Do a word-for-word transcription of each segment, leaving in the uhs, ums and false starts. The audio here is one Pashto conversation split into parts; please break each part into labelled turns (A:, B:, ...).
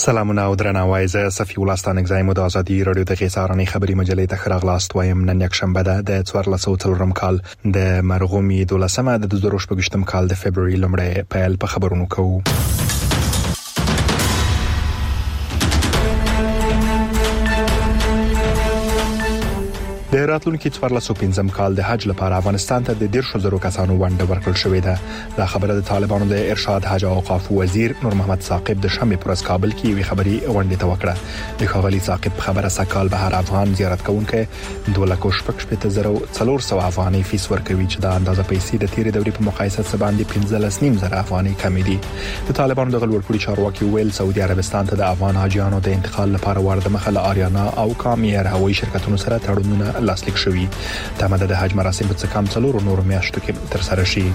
A: سلامونه او درناوی، زه صفی الله ستانکزی مو د ازادي رادیو د غیسارنې خبري مجلې ته خراغلاست وایم. نن یک شنبه ده د څوارلس سوه څلورم کال د مرغومي دولسمه د دوه زره شپږم کال د فبرवरी لومړی پیل په خبرونو کوو. د راتلونکي څوارلس سوه پنځم کال د حج لپاره افغانستان ته د ډیر شزرو کسانو ونډه ورکړل شوې ده. دا خبره د طالبانو د ارشاد حج او اوقاف وزیر نور محمد ثاقب د شنبه پر ورځ کابل کې وی خبري ونډه ته وکړه. د ښاغلي ثاقب خبره سکهال به هر افغان زیارت کوونکې دوه لک شپږ شپږ زره څلور سوه افغاني فیس ورکوي چې دا اندازه پیسې د تیرې دورې په مقایسه سره باندې پنځلس نیم زره افغاني کم دي. د طالبانو د غلورپوړي چارواکي ویل سعودي عربستان ته د افغان حاجیانو د انتقال لپاره ورده مخه آریانا او کامیر هوایي شرکتونو سره تړونونه لاسلیک شوي. تماده د حج مراسم په څکم څلور نور میاشتو کې تر سره شي.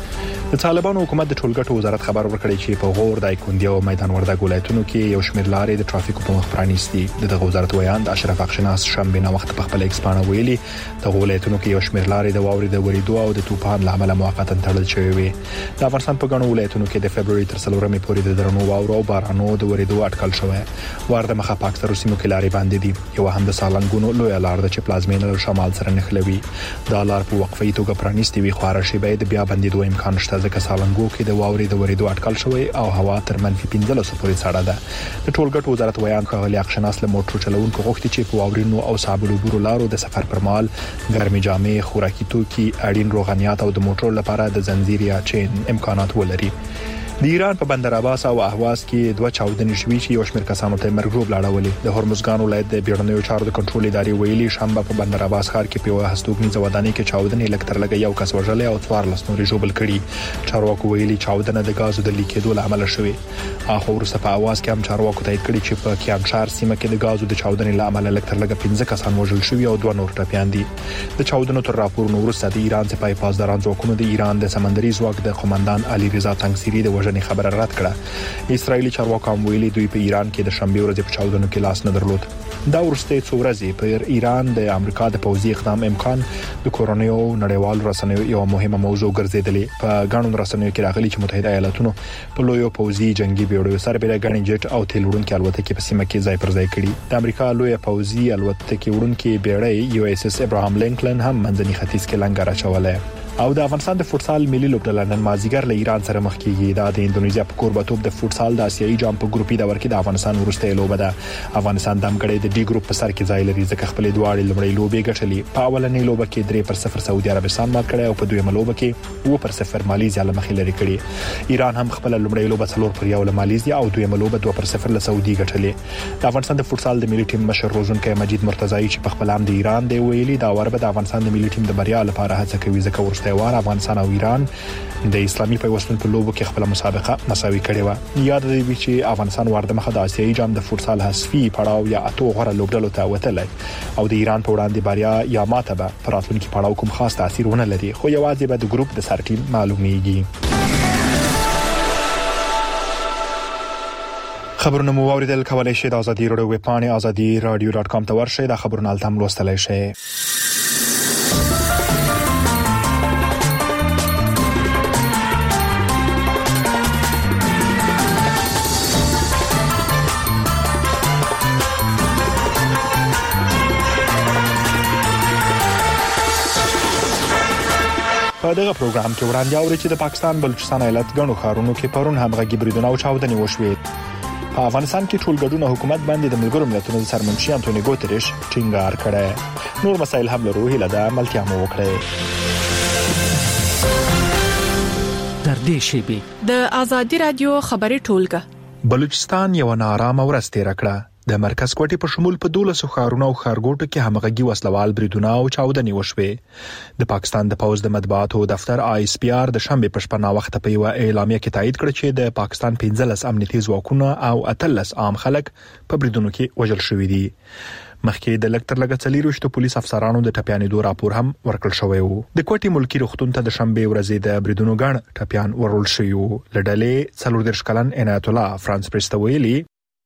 A: د طالبانو حکومت د ټولګټو وزارت خبر ورکړی چې په غور د کندي او میدان وردګ ولایتونو کې یو شمېر لارې د ترافیکو په مخ پرانیستي. دغه وزارت ویاند اشرف اخشناس شنبه نه وخت په خپل ایکسپانه ویلي د ولایتونو کې یو شمېر لارې د واوري د وریدو او د طوفان لامل موقتا تړل شوې وي. د افغانستان په غنو ولایتونو کې د فبرवरी تر څلورمې پورې د درنو واورو او بارانو د وریدو اټکل شوی. ورده مخه پاکستان سیمو کې لارې باندې دي. یو هم د سالنګونو لوی لار د پلازمینه له شمال سره نښلوي. دا لار په وقفي توګه پرانیستي وي، خو هر شی به د بیا بندیدو امکان شته ځکه سالنګو کې د واوري د وریدو اټکل شوی او هوا تر منفي پنځلس پورې سړه ده. د ټولګټو وزارت ویان ښاغلي اخشناس له موټر چلوونکو غوښتي چې په واورینو او صابلو بورو لارو د سفر پر مهال ګرمي جامې، خوراکي توکي، اړین روغنيات او د موټر لپاره د زنجیر یا چین امکانات ولري. د ایران په بندر عباس او اهواز کې دوه چاودنې شوې چې یو شمېر کسانو ته مرګ ژوبل اړولې. د هرمزګان ولایت د بیړنیو چارو د کنټرول ادارې ویلي شنبه په بندر عباس ښار کې په هستوګنیزه ودانۍ کې چاودنې لکتر لګ یو کس وژل او څوارلس نور ژوبل کړي. چارواکو ویلي چاودنه د غازو د لیکېدو لامل شوې. اخو ورسته په اواز کې هم چارواکو تایید کړي چې په کیانشار سیمه کې د غازو د چاودنې لامل لکتر لګ پنځه کسان وژل شوي او دوه نور ټپيان دي. د چاودنو تر راپورونو وروسته د ایران سپاه پاسداران ځواکونو د ایران د سمندري ځواک د قومندان علي رضا تنگسيري د وژنې خبره رد کړه. اسرایلی چارواکو هم ویلي دوی په ایران کې د شنبه ورځې په چاودنو کې لاس نه درلود. دا ورسته څو ورځې په ایران د امریکا د پوځي اقدام امکان د کورونیو نړیوال رسنیو یو مهمه موضوع ګرځیدلې. په غاڼو رسنیو کې راغلي چې متحده ایالاتونو په لویو پوځي جنگي بیړیو سره به غاڼې جټ او تیل وړونکي الوتکې په سیمه کې ځای پر ځای کړي. د امریکا لوی پوځي الوتکې وړونکي بیړۍ یو اس اس ابراهام لینکلن هم منځني ختیځ کې لنګر اچولې. او د افغانستان د فوتسال ملي لوبډله نن مازیګر له ایران سره مخ کیږي. دا د اندونیزیا په کوربتوب د فوتسال د اسیایي جام په ګروپي دور کې د افغانستان ورسته لوبه ده. افغانستان د امګړې د ډي ګروپ په سر کې ځای لري ځکه خپل دواړې لومړی لوبې ګټلې. په اولنۍ لوبه کې درې پر صفر سعودي عربستان مات کړی او په دویمه لوبه کې و پر صفر ماليزیا له مخې لري کړی. ایران هم خپل لومړی لوبه څلور پر یو له ماليزیا او دویمه لوبه دوه پر صفر له سعودي ګټلې. د افغانستان د فوتسال د ملي ټیم مشر روزونکي مجید مرتضی چې په خپل هم د ایران دی ویلي دا وربه د افغانستان د ملي ټیم د بریا لپاره هڅه کوي ځکه ورسته وار افغانستان او ایران د اسلامي پیوستون په لوبو کې خپل مسابقه مساوي کړې و. یاد دی چې افغانستان ورده مخه د اسیایي جام د فوتسال حذفي پړاو یا اتو غره لوبډلو ته وتلای او د ایران په وړاندې بریا یا ماته به پر راتلونکي پړاو کوم خاص تاثیر ونه لري، خو یوازې به د ګروپ د سر ټیم معلومیږي. خبرونه مو اوریدل کولای شئ د ازادي رادیو ویب پاڼه ازادي رادیو ډاټ کام ته ورشئ. د خبرونو التم لوستلای شئ. په دغه پروګرام کې وړاندې اوري چې د پاکستان بلوچستان ایالت غنو ښارونو کې پرون همغږي بریدونه او چاودنې وشوې. په افغانستان کې ټولګډونه حکومت باندې د ملګرو ملتونو د سرمنشي انټونی ګوتریش ټینګار کړی. نور مسایل هم لرو، هیله ده ملتیا مو وکړي.
B: تر دې شی
C: د ازادي رادیو خبري ټولګه
A: بلوچستان یو نارامه ورځ تیر کړه. د مرکز کوټې په شمول په دولسو ښارونو او ښارګوټو کې همغږي وسلوال بریدونه او چاودنې وشوې. د پاکستان د پوز د مطبوعاتو دفتر آی اس پی آر د شنبه په شپه نا وخت په یو اعلامیه کې تایید کړ چې د پاکستان پنځلس امنیتي ځواکونه او اتلس عام خلک په بریدونو کې وژل شوي دي. مخکې د لکتر لګ څلېروشتو پولیس افسرانو د ټپیانېدو راپور هم ورکړل شوی و. د کوټې ملکی روغتون ته د شنبه ورځې د بریدونو ګڼ ټپیان ورول شوي وو. لډلې څلور دېرش کلن عنایت الله فرانس پرست ویلي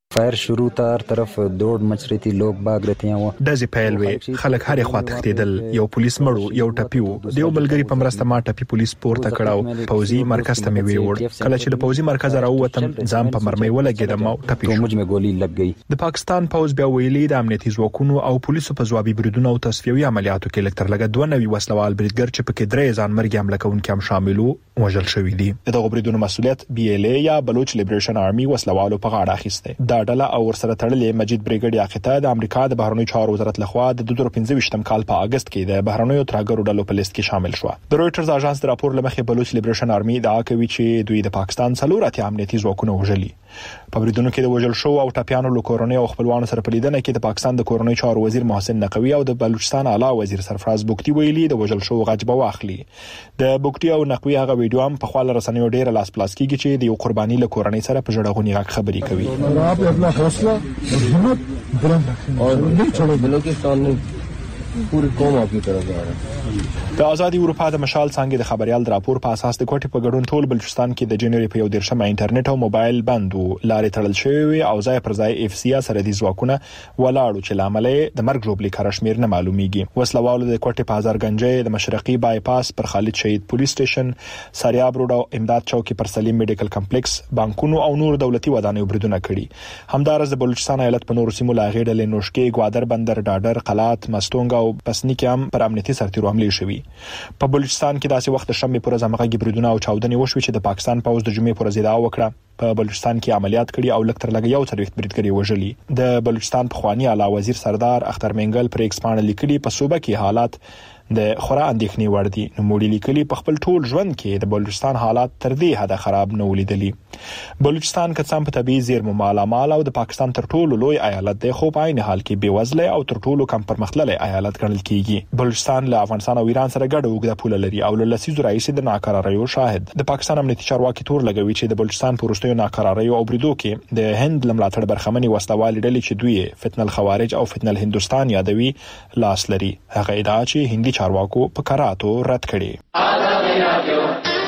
D: फायर شروع ته هر طرف دوړ مچرتي لوک باغ رته و
A: دزي پیلوي خلک هرې خوا تختیدل یو پولیس مړو یو ټپیو دیو بلګری په مرسته ما ټپی پولیس پورته کړهو پوزي مرکز ته مې ویوړ کله چې د پوزي مرکز راووتم ځم په مرمۍ ولګیدم او ټپی
D: موږ مې ګولې لګ گئی
A: د پاکستان پوز بیا ویلي د امنیتي ځواکونو او پولیسو په ځوابي بریدونو او تصفیوي عملیاتو کې لکتر لګ دوه نوي وسلوال بریدګر چې په کې درې ځان مرګ حمله کوونکي هم شاملو وژل شوی دي دغه بریدونو مسؤلیت بي ال اي یا بلوچ لیبریشن آرمي وسلوالو په غاړه اخیسته دا ډله او ورسره تړلې مجید بریګیډ یاقته د امریکا د بهرنیو چارو وزارت لخوا د دوه زره پنځه ویشتم کال په اگست کې د بهرنیو ترهګرو ډلو په لیست کې شامل شو د رويټرز اژانس د راپور لمخې بلوچ لیبریشن آرمي دا کوي چې دوی د پاکستان څلور اتیا امنیتي ځواکونه وژلي په بریدونو کې د وژل شو او ټاپیانو له کورنۍ او خپلوانو سره په لیدنه کې د پاکستان د کورنۍ چارو وزیر محسن نقوي او د بلوچستان اعلی وزیر سرفراز بوکتی ویلي د وژل شو غږ به واخلي د بوکتی او نقوي هغه ویډیو هم په خپل رسنیو ډیر لاس پلاس کیږي چې د یو قرباني له کورنۍ سره په جړغونی غږ خبري کوي
E: آپ اپنا حوصلہ اور ہمت بلند رکھیں اور نہیں چھوڑو بلوچستان میں پوری قوم آپ کی طرف آ رہا ہے
A: د آزادي اروپا د مشال څنګه د خبريال د راپور په اساس د کوټي په ګډون ټول بلوچستان کې د جنوري په یو دیرشمه انټرنیټ او موبایل بند او لارې تړل شوی او ځای پر ځای اف سی سره د ځواکونه ولاړو چې لاملې د مرګ جوړبلي کارشمیر نه معلومیږي وسلوالو د کوټي په هزار گنجې د مشرقي بای پاس پر خالد شهید پولیس سټیشن سریاب روډ او امداد چوکي پر سلیم میډیکل کمپلیکس بانکونو او نور دولتي ودانیو بریدونه کړي همدارس د بلوچستان ایالت په نور سیمو لاغې ډلې نوشکي ګوادر بندر ډاډر قلات مستونګ او پسنی کې هم پر امنیتي سرتیرو حمله شوې په بلوچستان کې داسې وخت شمې پر زمغه بریدونه او چاودنې وشوي چې د پاکستان پوز د جمعې پر ضد وکړه په بلوچستان کې عملیات کړي او لکتر لګ یو څلويخت بریدګری وژلي د بلوچستان په خواني اعلی وزیر سردار اختر منګل پر ایکسپان لیکلي په صوبه کې حالات د خورا اندېښنې وړ دي نو موږ لیکلي په خپل ټول ژوند کې د بلوچستان حالات تر دې حد خراب نه ولیدلي بلوچستان که څم په طبي زیرمو مالا مال او د پاکستان تر ټولو لوی ایالت دی خو په عین حال کې بیوزله او تر ټولو کم پرمختللی ایالت ګڼل کیږي بلوچستان له افغانستان او ایران سره ګډه اوږده پوله لري او له لسیزو راهیسې د ناقراریو شاهد د پاکستان امنیتي چارواکي تور لګوي چې د بلوچستان په وروستیو ناقراریو او بریدو کې د هند لملاتړ برخمنې وسلوالې ډلې چې دوی فتنه الخوارج او فتنه الهندوستان یادوي لاس لري هغه ادعا چې هندي چارواکو په کراتو رد کړي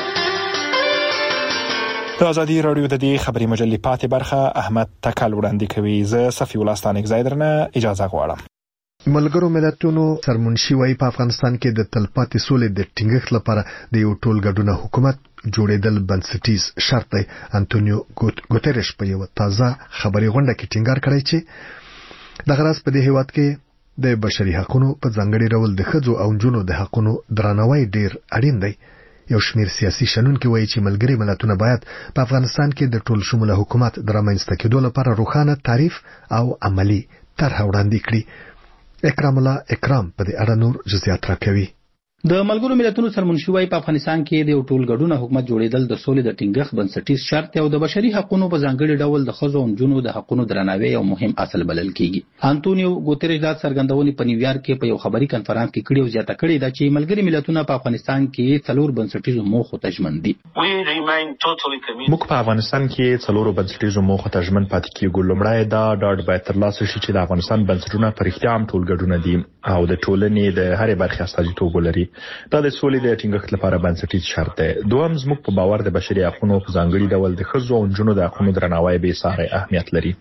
A: د آزادي رادیو د دې خبري مجلې پاتې برخه احمد تکل وړاندې کوي زه صفي ولستان اگزایدرنه اجازه غواړم
F: ملګرو ملتونو سرمنشي وايي په افغانستان کې د تلپاتې سولې د ټینګښت لپاره د یو ټولګډونه حکومت جوړېدل بنسټیز شرط دی انټونیو ګوتریش په یو تازه خبري غونډه کې ټینګار کړی چې د غراس په دې هیواد کې د بشري حقوقو په ځانګړي ډول د ښځو او نجونو د حقوقو درناوی ډیر اړین دی یو شمېر سیاسي شنونکي وایي چې ملګري ملتونه باید په افغانستان کې د ټول شموله حکومت د رامنځته کېدو لپاره روښانه تعریف او عملی طرح وړاندې کړي اکرام الله اکرام په دې اړه نور جزئیات راکوي
G: د ملګرو ملتونو سرمنشي وايي په افغانستان کې د یو ټولګډونه حکومت جوړېدل د سولې د ټینګښت بنسټیز شرط او د بشري حقوقو په ځانګړي ډول د ښځو او نجونو د حقوقو درناوی یو مهم اصل بلل کیږي انټونیو ګوتریش دا څرګندونې په نیویارک کې په یو خبري کانفرنس کې کړې او زیاته کړې ده چې ملګري ملتونه په افغانستان کې څلور بنسټیزو موخو ته ژمن دي
A: موږ په افغانستان کې څلور بنسټیزو موخو ته ژمن پاتې کیږو لومړی دا ډاډ باید ترلاسه شي چې د افغانستان بنسټونه په رښتیا هم ټولګډونه دي او د ټولنې د هرې برخې استازیتوب ولري دا د سولې د ټینګښت لپاره بنسټیز شرط دی دوهم زموږ په باور د بشري حقوقو په ځانګړي ډول د ښځو او نجونو د حقوقو درناوی به ساري اهمیت لري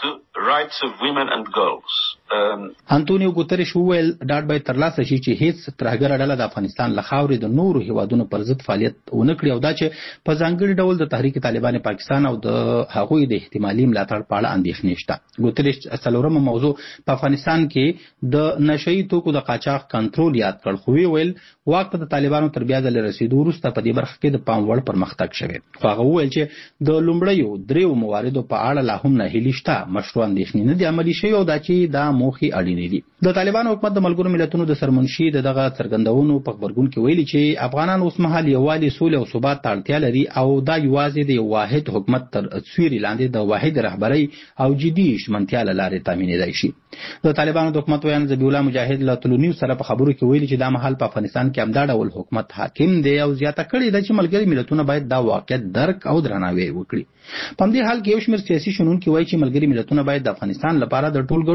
G: انټونیو ګوتریش وویل ډاډ باید ترلاسه شي چې هیڅ ترهګره ډله د افغانستان له خاورې د نورو هیوادونو پر ضد فعالیت ونه کړي او دا چې په ځانګړي ډول د تحریک طالبان پاکستان او د هغوی د احتمالي ملاتړ په اړه اندېښنې شته ګوتریش څلورمه موضوع په افغانستان کې د نشئی توکو د قاچاق کنټرول یاد کړ خو ویل واک ته د طالبانو تر بیا د رسیدو وروسته په دې برخه کې د پام وړ پرمختګ شوی خو هغه ویل چې د لومړیو دریو مواردو په اړه لا هم ناهیلي شته مشروع اندېښنې نه دي عملي شوي او دا چې دا موخې اړینې دي د طالبانو حکومت د ملګرو ملتونو د سرمنشي د دغه څرګندونو په خبرګون کې ویلي چې افغانان اوس مهال یووالي سولې او ثبات ته اړتیا لري او دا یوازې د یو واحد حکومت تر سیوري لاندې د واحد رهبرۍ او جدي شمنتیا له لارې تامینېدای شي د طالبانو د حکومت ویان ذبیح الله مجاهد له تلونیو سره په خبرو کې ویلي چې دا مهال په افغانستان کې همدا ډول حکومت حاکم دی او زیاته کړې ده چې ملګري ملتونه باید دا واقعیت درک او درناوی وکړي په دې حال کې یو شمېر سیاسي شنونکي وایي چې ملګري ملتونه باید د افغانستان لپاره د ټولګډونه حکومت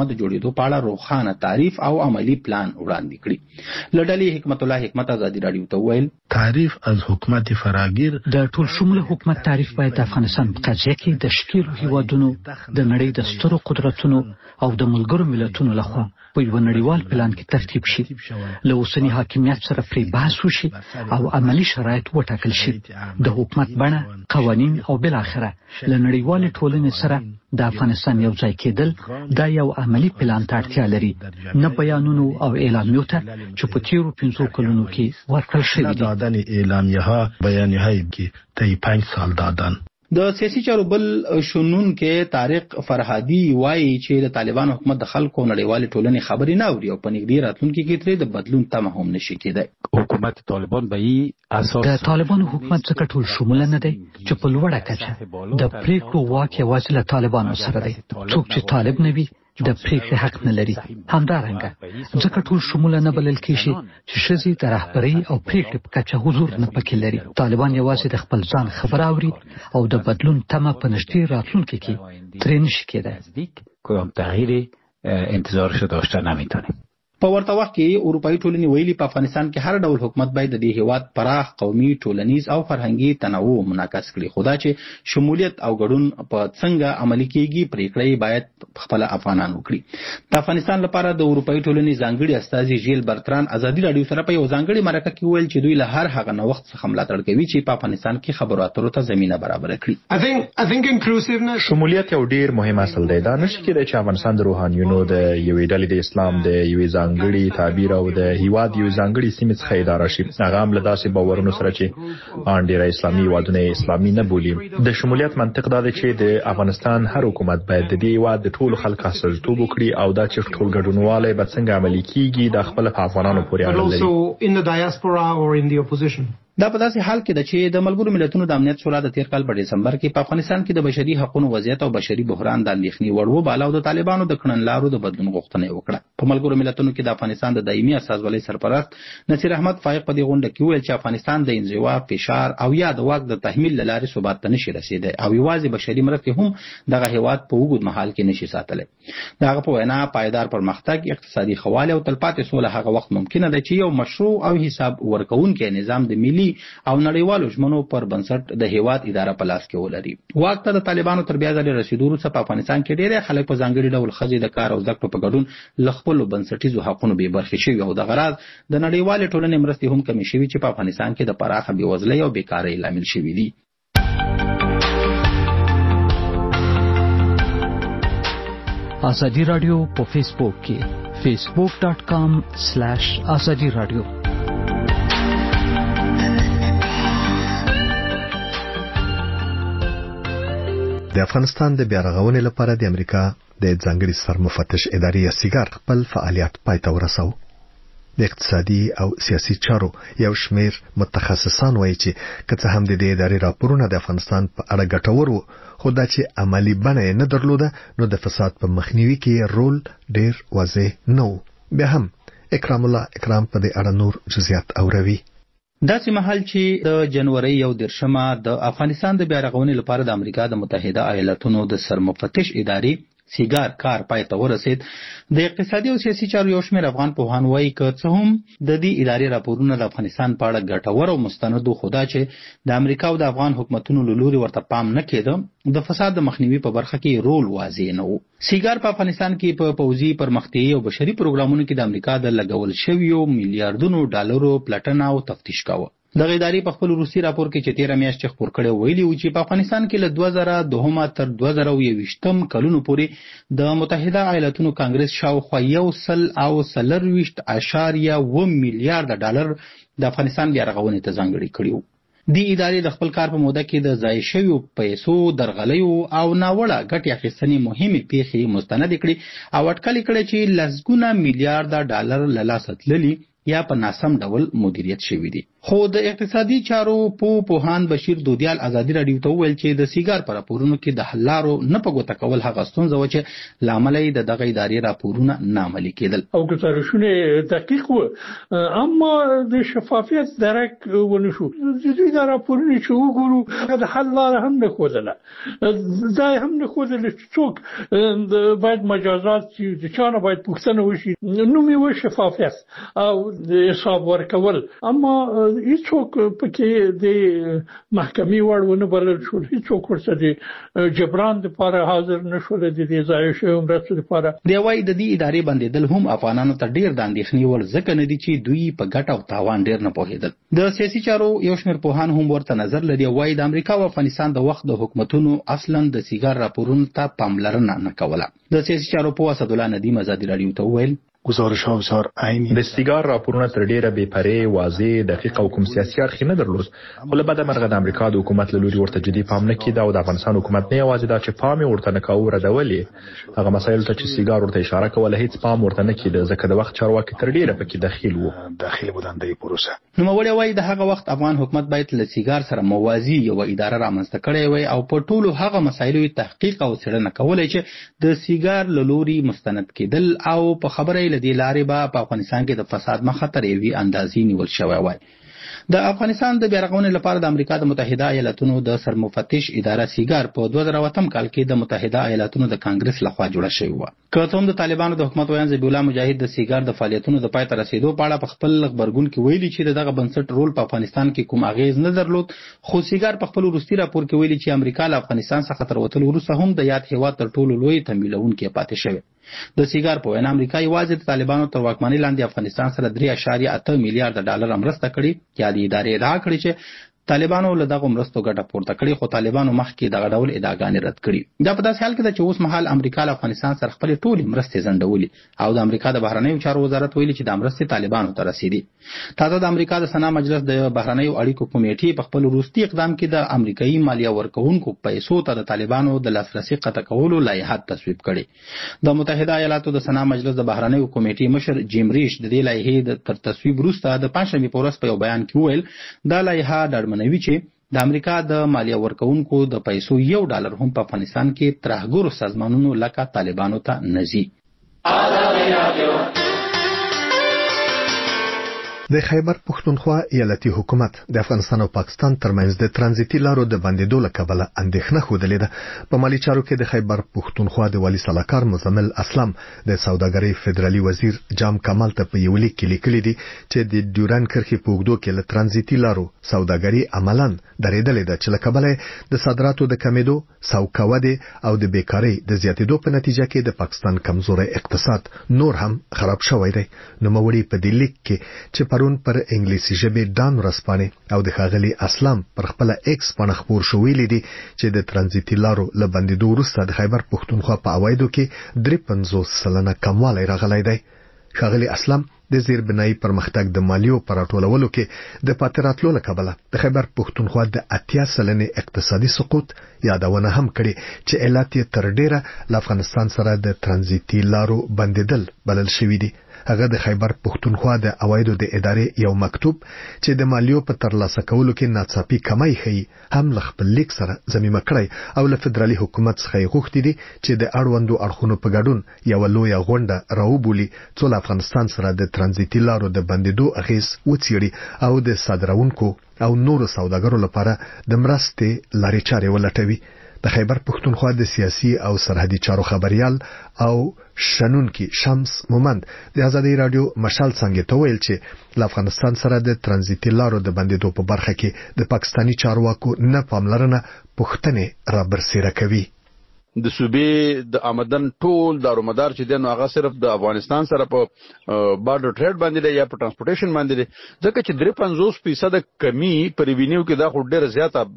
G: حکومت د جوړېدو په اړه روښانه تعریف او عملی پلان وړاندې کړی. لډلې حکمت الله حکمت ازادي رادیو ته ویل
H: تعریف از حکومت فراگیر
B: د ټول شموله حکومت تعریف باید د افغانستان په قضیه کې د شکیلو هیوادونو د نړۍ د سترو قدرتونو او د ملګرو ملتونو لخوا په یو نړیوال پلان کې ترتیب شي، له اوسني حاکمیت سره پرې بحث وشي او عملی شرایط وټاکل شي. د حکومت بڼه، قوانین او بل اخره له نړیوال ټولنې سره د افغانستان یو ځای کېدل دا یو عملی پلان ته اړتیا لري، نه بیانونو او اعلامیو ته چې په تیرو پنځو کلونو کې ورکړل شوي دي.
H: دادن اعلامیه ها بیانیه هایی که طی پنج سال دادن.
G: د سیاسي چارو بل شنون کې طارق فرهادي وایي چې د طالبان حکومت د خلکو نړیوال ټولنې خبرې نه اوري او په نږدې راتلونکي کې ترې د بدلون تمه هم نشي کېدای.
I: حکومت طالبان به ای اساس
B: د طالبانو حکومت څخه ټول شموله نه دی چې په لوړه کچه د پریکړو واک یوازې له طالبانو سره دی. څوک چې طالب نه وي د پریکړې حق نه لري. همدارنګه ځکه ټول شموله نه بلل کېږي چې ښځې د رهبرۍ او پریکړې په کچه حضور نه پکې لري. طالبان یوازې د خپل ځان خبره اوري او د بدلون تمه په نږدې راتلونکي کې ترې نشي کېدای.
I: کدام تغییری انتظارش داشته نمیتونیم.
G: په ورته وخت کې اروپאי ټولنې ویلي په افغانستان کې هر ډول حکومت باید د دې هیواد پراخ قومي، ټولنیز او فرهنګي تنوع منعکس کړي. خو دا چې شمولیت او ګډون په څنګه عملي کیږي پریکړې باید خپل افغانان وکړي. د افغانستان لپاره د اروپאי ټولنې ځانګړي استازي ژیل برتران ازادي رادیو سره په یو ځانګړي مرکه کې ویل چې دوی له هر هغه نوښت څخه ملاتړ کوي چې په افغانستان کې خبرو اترو ته زمينه برابر کړي.
A: شمولیت یو ډیر مهم اصل دی. دا نشي کېدای چې افغانستان د روحانيونو د یوې ډلې د اسلام د یوې ځانګړي تعبیر او د هیواد یو ځانګړي سیمه څخه اداره شي. هغه هم له داسې باورونو سره چې ان ډیر اسلامي هیوادونه اسلامي نه بولي. د شمولیت منطق دا دی چې د افغانستان هر حکومت باید د دې هیواد د ټولو خلکو استازیتوب وکړي او دا چې ټول ګډونواله به څنګه عملي کیږي د خپل افغانانو پورې اړه لري.
G: دا په داسې حال کې ده چې د ملګرو ملتونو د امنیت شورا د تیر کال په دسمبر کې په افغانستان کې د بشري حقوقو وضعیت او بشري بحران د اندېښنې وړ وباله او د طالبانو د کړنلارو د بدلون غوښتنه وکړه. په ملګرو ملتونو کې د افغانستان د دایمي استازولۍ سرپرست نصیر احمد فائق په دې غونډه کې ویل چې افغانستان د انزوا، فشار او یا د واک د تحمیل لارې ثبات ته نشي رسیدای او یوازې بشري مرستې هم دغه هیواد په وګړو مهال کې نشي ساتلی. دغه په وینا پایدار پرمختګ، اقتصادي خواله او تلپاتې سوله هغه وخت ممکنه ده چې یو مشروع او حساب ورکوونکی نظام د ملي او نړیوالو ژمنو پر بنسټ د هیواد اداره په لاس کې ولري. واک ته د طالبانو تر بیا ځلې رسیدو وروسته په افغانستان کې ډېری خلک په ځانګړي ډول ښځې د کار او زده کړو په ګډون له خپلو بنسټیزو حقونو بې برخې شوي او دغه راز د نړیوالې ټولنې مرستې هم کمې شوي چې په افغانستان کې د پراخه بېوزلۍ او بېکارۍ لامل شوي دي.
B: ازادي رادیو په فیسبوک کې facebook dot com slash azadi radio.
F: د افغانستان د بیارغونې لپاره د امریکا د ځانګړي سرمفتش ادارې سیګار خپل فعالیت پای ته ورساو. د اقتصادي او سیاسي چارو یو شمېر متخصصان وایي چې که څه هم د دې ادارې راپورونه د افغانستان په اړه ګټور وو، خو دا چې عملی بڼه یې نه درلوده نو د فساد په مخنیوي کې رول ډېر واضح نه و. بیا هم اکرام الله اکرام په دې اړه نور جزئیات اوروي.
G: داسې مهال چې د جنوري یو دېرشمه د افغانستان د بیارغونې لپاره د امریکا د متحده ایالاتونو د سرمفتش ادارې سیګار کار پای ته ورسید، د اقتصادي او سیاسي چارو یو شمېر افغان پوهان وایي که څه هم د دې ادارې راپورونه د افغانستان په اړه ګټور او مستند وو، خو دا چې د امریکا او د افغان حکومتونو له لوري ورته پام نه کېده د فساد د مخنیوي په برخه کې رول واضح نه و. سیګار په افغانستان کې په پوځي، پرمختیایي او بشري پروګرامونو کې د امریکا د لګول شویو میلیارډونو ډالرو پلټنه او تفتیش کاوه. دغه ادارې په خپل روسي راپور کې چې تیره میاشت خپور کړی ویلي و چې په افغانستان کې له دوه زره دوه تر دوه زره یوویشتم کلونو پورې د متحده ایالاتونو کانګرس شاوخوا یو سل او څلرویشت اعشاریه اوه میلیارډ ډالر د افغانستان بیارغونې ته ځانګړي کړي وو. دې ادارې د خپل کار په موده کې د ضایع شویو پیسو، درغلیو او ناوړه ګټې اخیستنې مهمې پیښې مستند کړي او اټکل کړي چې لسګونه میلیارډ ډالر له لاسه تللي یا په ناسم ډول مدیریت شوي دي. خو د اقتصادي چارو په پوهان بشیر دودیال ازادي رادیو ته ویل چې د سیګار پر راپورونو کې د حل لارو نه په ګوته کول هغه ستونزه و چې لامل یې د دغه ادارې راپورونه نامعلي کېدل
J: او گزارشونه دقیق و اما د شفافیت درک ونه شو د دې د راپورونو چې وګورو د حل لار هم نه خوده دا هم نه خوده چې څوک باید مجازات چې د چانه باید پوښتنه وشي نو مې و شفافیت او د حساب ورکول اما هیڅوک پکې د محکمې وړونه بلل شو هیڅوک ورته د جبران لپاره حاضر نشول د دې ځای شو مرسته لپاره
G: دی وايي د دې ادارې باندې دل هم افغانانو ته ډیر د اندېښنې ول ځکه نه دي چې دوی په ګټه او تاوان ډیر نه پوهیدل د سیاسي چارو یو شمېر پوهان هم ورته نظر لري وايي د امریکا او افغانستان د وخت د حکومتونو اصلا د سیګار راپورونو ته پاملرنه نه کوله د سیاسي چارو په اسد الله ندیم ازادي رادیو ته ویل
H: گزارش ها بسیار عینی
A: د سیګار راپورونه تر ډیره بې پرې واضح دقیق او کوم سیاسي اړخ نه درلود خو له بده مرغه د امریکا د حکومت له لوري ورته جدي پام نه کیده او د افغانستان حکومت نه یوازې دا چې پام ورته نه کاوه ردولې هغه مسایل ته چې سیګار ورته اشاره کوله هیڅ پام ورته نه کیده ځکه د وخت چارواکي تر ډیره پکې داخل وو
H: داخلي بودن د پروسه
G: نو مولوی وايي د هغه وخت افغان حکومت باید له سیګار سره موازی یو اداره رامنځته کړي وي او په ټولو هغه مسایلو تحقیق او څېړنه کولای چې د سیګار له لوري مستند کېدل او په خبره یې لدی لارې به په افغانستان کې د فساد مخه تر یوې اندازې نیول شوی وای د افغانستان د بیارغونې لپاره د امریکا د متحده ایالاتونو د سرمفتش اداره سیګار په دوه زره اووه کال کې د متحده ایالاتونو د کانګرس لخوا جوړه شوې و. که څوم د طالبانو د حکومت ویان ذبیح الله مجاهد د سیګار د فعالیتونو د پای ته رسیدو په اړه په خپل خبرګون کې ویلي چې دغه بنسټ رول په افغانستان کې کوم اغیز نه درلود خو سیګار په خپل وروستي راپور کې ویلي چې امریکا له افغانستان څخه تر وتلو وروسته هم د یاد هیواد تر ټولو لوی تمویلونکی پاتې شوی. د سیګار په وینا امریکا یوازې د طالبانو تر واکمنۍ لاندې افغانستان سره درې اعشاریه اته میلیارډ ډالر مرسته کړې یا د ادارې ادعا کړې چې طالبانو له دغه مرستو ګټه پورته کړې خو طالبانو مخکې دغه ډول ادعاګانې رد کړې. دا په داسې حال کې ده چې اوس مهال امریکا له افغانستان سره خپل ټولې مرستې ځنډولې او د امریکا د بهرنیو چارو وزارت ویلي چې د مرستې طالبانو ته رسیدي. تازه د امریکا د سنا مجلس د بهرنیو اړیکو کمیټې په خپل وروستي اقدام کې د امریکایي مالیه ورکوونکو پیسو ته د طالبانو د لاسرسي قطع کولو لایحه تصویب کړې. د متحده ایالاتو د سنا مجلس د بهرنیو کمیټې مشر جیم ریش د دې لایحې د تر تصویب وروسته د پنځمې په ورځ په یو بیان کې ویل دا لایحه ډاډمنوي چې د امریکا د مالیه ورکوونکو د پیسو یو ډالر هم په افغانستان کې ترهګرو سازمانونو لکه طالبانو ته نه ځي.
F: د خیبر پښتونخوا ایالتي حکومت د افغانستان او پاکستان ترمنځ د ترانزیتي لارو د بندیدو له کبله اندېښنه خوده ده. په مالی چارو کې د خیبر پښتونخوا د والی سلاکار مزمل اسلام د سوداګرۍ فدرالي وزیر جام کمال ته په یو لیک کې لیکلي دي چې د ډیورن کرښې په اوږدو کې له ترانزیتي لارو سوداګري عملاً درېدلې ده چې له کبله د صادراتو د کمیدو سوکاوده او د بیکاری د زیاتېدو په نتیجه کې د پاکستان کمزوري اقتصاد نور هم خراب شوی دی. نو موري په دې لیک کې چې پرون پر انګلیسي ژبه دان ورسپانه او د خاغلی اسلام پر خپل ایکس باندې خبر شو ویلي دي چې د ترانزیتي لارو له بندیدو وروسته د خیبر پښتونخوا په عوایدو کې درې پنځوس سلنه کموالی راغلی دی. خاغلی اسلام د زیربنایي پرمختګ د مالیو پر راټولولو کې د پاتراتلو له کبله د خیبر پښتونخوا د اتیا سلنې اقتصادي سقوط یادونه هم کړي چې علت یې تر ډیره له افغانستان سره د ترانزیتي لارو بندیدل بلل شوی دی. هغه د خیبر پښتونخوا د عوایدو د ادارې یو مکتوب چې د مالیو په ترلاسه کولو کې ناڅاپي کمای ښیي هم له خپل لیک سره ضمیمه کړی او له فدرالي حکومت څخه یې غوښتي دي چې د اړوندو اړخونو په ګډون یو لویه غونډه راوبولي څو له افغانستان سره د ترانزیتي لارو د بندیدو اغیز وڅېړي او د صادرونکو او نورو سوداګرو لپاره د مرستې لارې چارې ولټوي. د خیبر پښتونخوا د سیاسي او سرحدي چارو خبريال او شنونکي شمس مومند د ازادي رادیو مشال څنګه ته ویل چې له افغانستان سره د ترانزیتي لارو د بندیدو په برخه کې د پاکستانی چارواکو نه پاملرنه پښتنې را برسېره کوي.
K: د صوبې د آمدن ټول دارومدار چې دنو هغه صرف د افغانستان سره په بارډر ټریډ باندې دی یا په ترانسپورټیشن باندې دی ځکه چې درې پنځوس فیصد کمی پر ریوینیو کې دا خو ډېر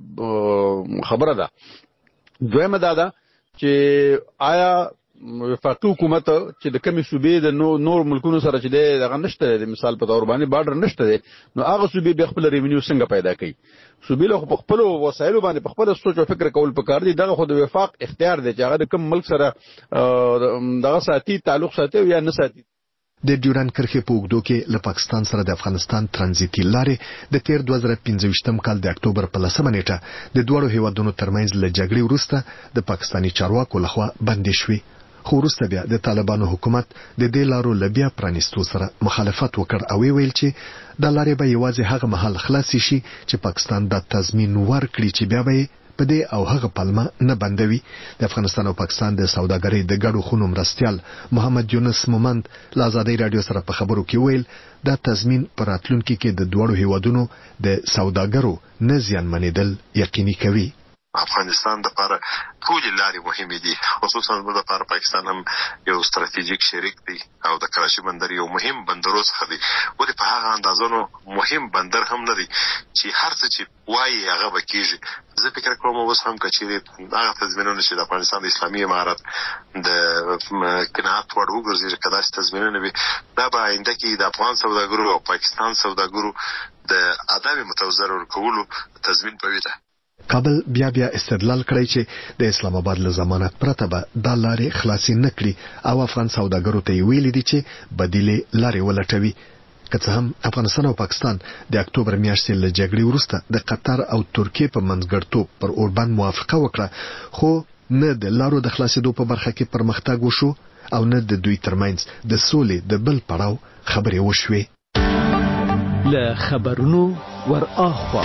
K: زیاته خبره ده. دویمه دا ده چې آیا وفاقي حکومت چې د کمی صوبې د نور ملکونو سره چې دی دغه نشته د مثال په تور باندې بارډر نشته دی نو هغه صوبې به خپل ریوینیو څنګه پیدا کوي. صوبې له خپل وسایلو باندې په خپل سوچ او فکر کول پکار دي. دغه خو د وفاق اختیار دی چې هغه د کوم ملک سره دغه ساتي تعلق ساتي یا نه ساتي.
F: د ډیورن کرښې په اوږدو کې له پاکستان سره د افغانستان ترانزیتي لارې د تیر دوه زره پنځه کال د اکتوبر په لسمه نیټه د دوړو هیوادونو ترمنځ له جګړې وروسته د پاکستاني چارواکو لخوا بندي شوې، خو وروسته بیا د طالبانو حکومت د دې لارو له بیا پرانیستو سره مخالفت وکړ او ویل چې د لارې به یوازې هغه مهال خلاص شي چې پاکستان د تضمین ورکړي چې بیا به په دې او هغه پلمه نه بندوي. د افغانستان او پاکستان د سوداګرۍ د ګډو خونو مرستيال محمد یونس مومند له آزادۍ رادیو سره په خبرو کې ویل دا تضمین پر راتلونکي کې د دوړو هیوادونو د سوداګرو نه زیانمنېدل یقیني کوي.
L: افغانستان د لپاره ټول لارې مهمه دي، خصوصا د لپاره پاکستان هم یو ستراتیژیک شریک دی او د کراچي بندر یو مهم بندرو څخه دی، ولې په هغه اندازونو مهم بندر هم نه دی چې هر څه چې وایي هغه به کېږي. زه فکر کوم اوس هم کچېرې هغه تضمینونه چې د افغانستان د اسلامي امارت د قناعت وړ وګرځي چې کداسې تضمینونه وي، دا به آینده کې د افغان سوداګرو او پاکستان سوداګرو د عدم متوازن ورکولو تضمین کوي.
F: کابل بیا بیا استدلال کړی چې د اسلام آباد له ضمانت پرته به د لارې خلاصي نه کړي او افغان سوداګرو ته ویلي دي چې بدیلې لارې ولټوي. که څه هم افغانستان او پاکستان د اکتوبر میاشتې له جګړې وروسته د قطر او ترکیې په منځګړتوب پر اوربند موافقه وکړه، خو نه د لارو د خلاصېدو په برخه کې پرمختګ وشو او نه د دوی ترمنځ د سولې د بل پړاو خبرې وشوې.
M: له خبرونو ور اخوا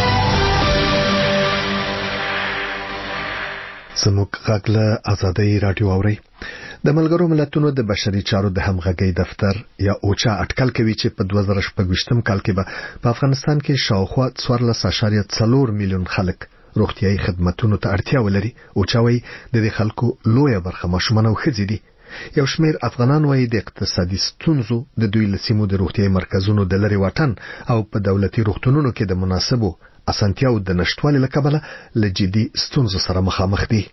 F: زموږ غږ له آزادۍ رادیو اوري. د ملګرو ملتونو د بشري چارو د همغږۍ دفتر یا اوچا اټکل کوي چې په دوه زره شپږ کال کې به په افغانستان کې شاوخوا څوارلس اعشاریه څلور میلیون خلک روغتیايي خدماتونو ته اړتیا ولري. اوچا وایي د دې خلکو لویه برخه ماشومان او ښځې دي. یو شمېر افغانان وایي د اقتصادي ستونزو د دوی له سیمو د روغتیايي مرکزونو د لرې واټن او په دولتي روغتونونو کې د مناسبو اسانتیاو د نشټوالي له کبله له جدي ستونزو سره مخامخ دي.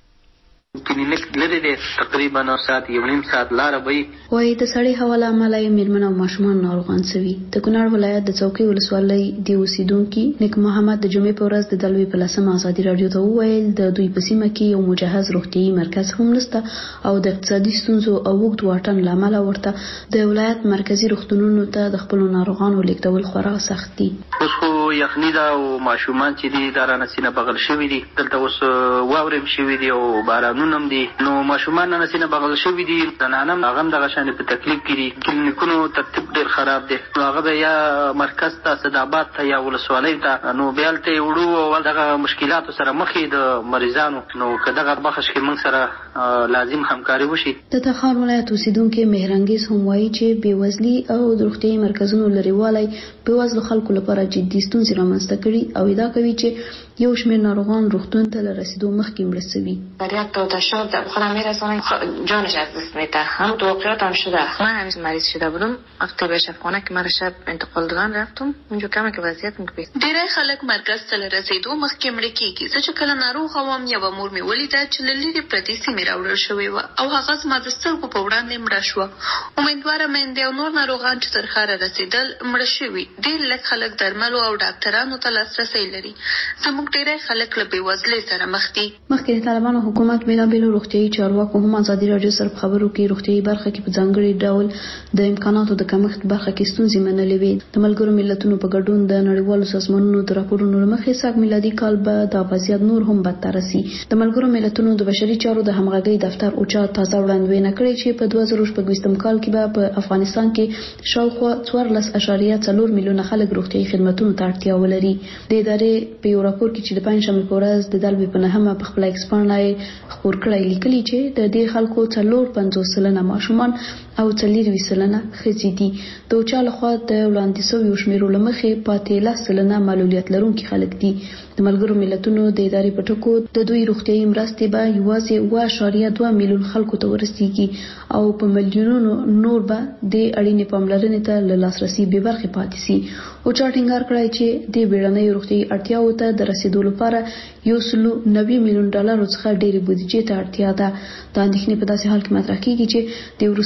N: کلینیک لري د تقریبا نو ساعت یو نیم ساعت لار وي.
O: وایي د سړی حواله عملای میرمن او ماشومان ناروغان سوي. د کونړ ولایت د څوکۍ ولسوالۍ د اوسیدونکو نیک محمد د جمعې په ورځ د دلوي په لسمه آزادي رادیو ته وویل د دوی په سیمه کې یو مجهز روغتيایي مرکز هم نشته او د اقتصادي ستونزو او وګت واټن لامل ورته د ولایت مرکزی روغتونونو ته د خپل ناروغانو لیکدول خورا سخت دي.
N: اوس خو یخني دا او ماشومان چې دي دا رانسینه بغل شوی دي، دلته اوس واورم شوی دي او بارانونه هم دي، نو ماشومان نسینه بغل شوی دي، زنانم هغه د غشانې په تکلیف کې دي. کلینیکونو ترتیب ډیر خراب دي، نو هغه یا مرکز ته صدابات ته یا ولسوالۍ ته نو بیالته وړو او دغه مشکلاتو سره مخې د مریضانو، نو کداغه بخښ کې موږ سره لازم همکاري وشي.
O: د تخار ولایت اوسیدونکو مهرنګیز هم وایي چې بیوزلي او د روغتیايي مرکزونو لريوالی په وزلو خلکو لپاره جدي ستونزې رامنځته کړي او ادعا کوي چې یو شمېر ناروغان روغتون ته رسیدو مخکې مړه شوي.
P: یک تا تشار در خودم میرسانم جانش از دست میده. هم تو واقعیت هم شده. من همیشه مریض شده بودم. وقتی به شفاخانه که من شب انتقال دادن رفتم اونجا کمه که وضعیت مخ بهتر.
Q: ډیری خلک مرکز ته رسیدو مخکې مړه کیږي. زه چې کله ناروغ وم یو مور مې ولیده چې له لرې پرتې سیمې راوړل شوې وه او هغه زما د سترګو په وړاندې مړه شوه. امیدواره میندې او نور ناروغان چې تر ښاره رسېدل مړه شوي. ډېر لږ خلک درملو او ډاکټرانو ته لاسرسی لري. زموږ ډیری خلک له بېوزلۍ سره مخ دي.
O: مخکې د طالبانو حکومت بېلابېلو روغتیايي چارواکو هم ازادي راډیو سره په خبرو کې روغتیايي برخه کې په ځانګړي ډول د امکاناتو د کمښت برخه کې ستونزې منلې وې. د ملګرو ملتونو په ګډون د نړیوالو سازمانونو د راپورونو له مخې سږ میلادي کال به دا وضعیت نور هم بدتر شي. د ملګرو ملتونو د بشري چارو د همغږۍ دفتر اوچا تازه وړاندوینه کړې چې په دوه زره شپږ کال کې به په افغانستان کې شاوخوا څوارلس اعشاریه څلور میلیونه خلک روغتیايي خدماتو ته اړتیا ولري. د ادارې په یو راپور کې چې د پنځشنبه په ورځ د دلبي په نهمه په خپل ایکسپانډای خبر کړی لیکلي چې د دې خلکو څلور پنځوس سلنه ماشومان او څلور سلنه ښځې دي. د اوچا لخوا د وړاندې شویو شمیرو له مخې پاتې لس سلنه معلولیت لرونکي خلک دي. د ملګرو ملتونو د ادارې په ټکو د دوی روغتیايي مرستې به یوازې اوه اعشاریه دوه میلیون خلکو ته ورسیږي او په میلیونونو نور به د اړینې پاملرنې ته له لاسرسي بې برخې پاتې شي. اوچا ټینګار کړی چې د بیړنیو روغتیايي اړتیاوو ته د رسیدو لپاره یو سلو نوي میلیون ډالرو څخه ډېرې بودیجې ته اړتیا ده. دا اندېښنې په داسې حال کې مطرح کیږي چې د وروستیو ورځو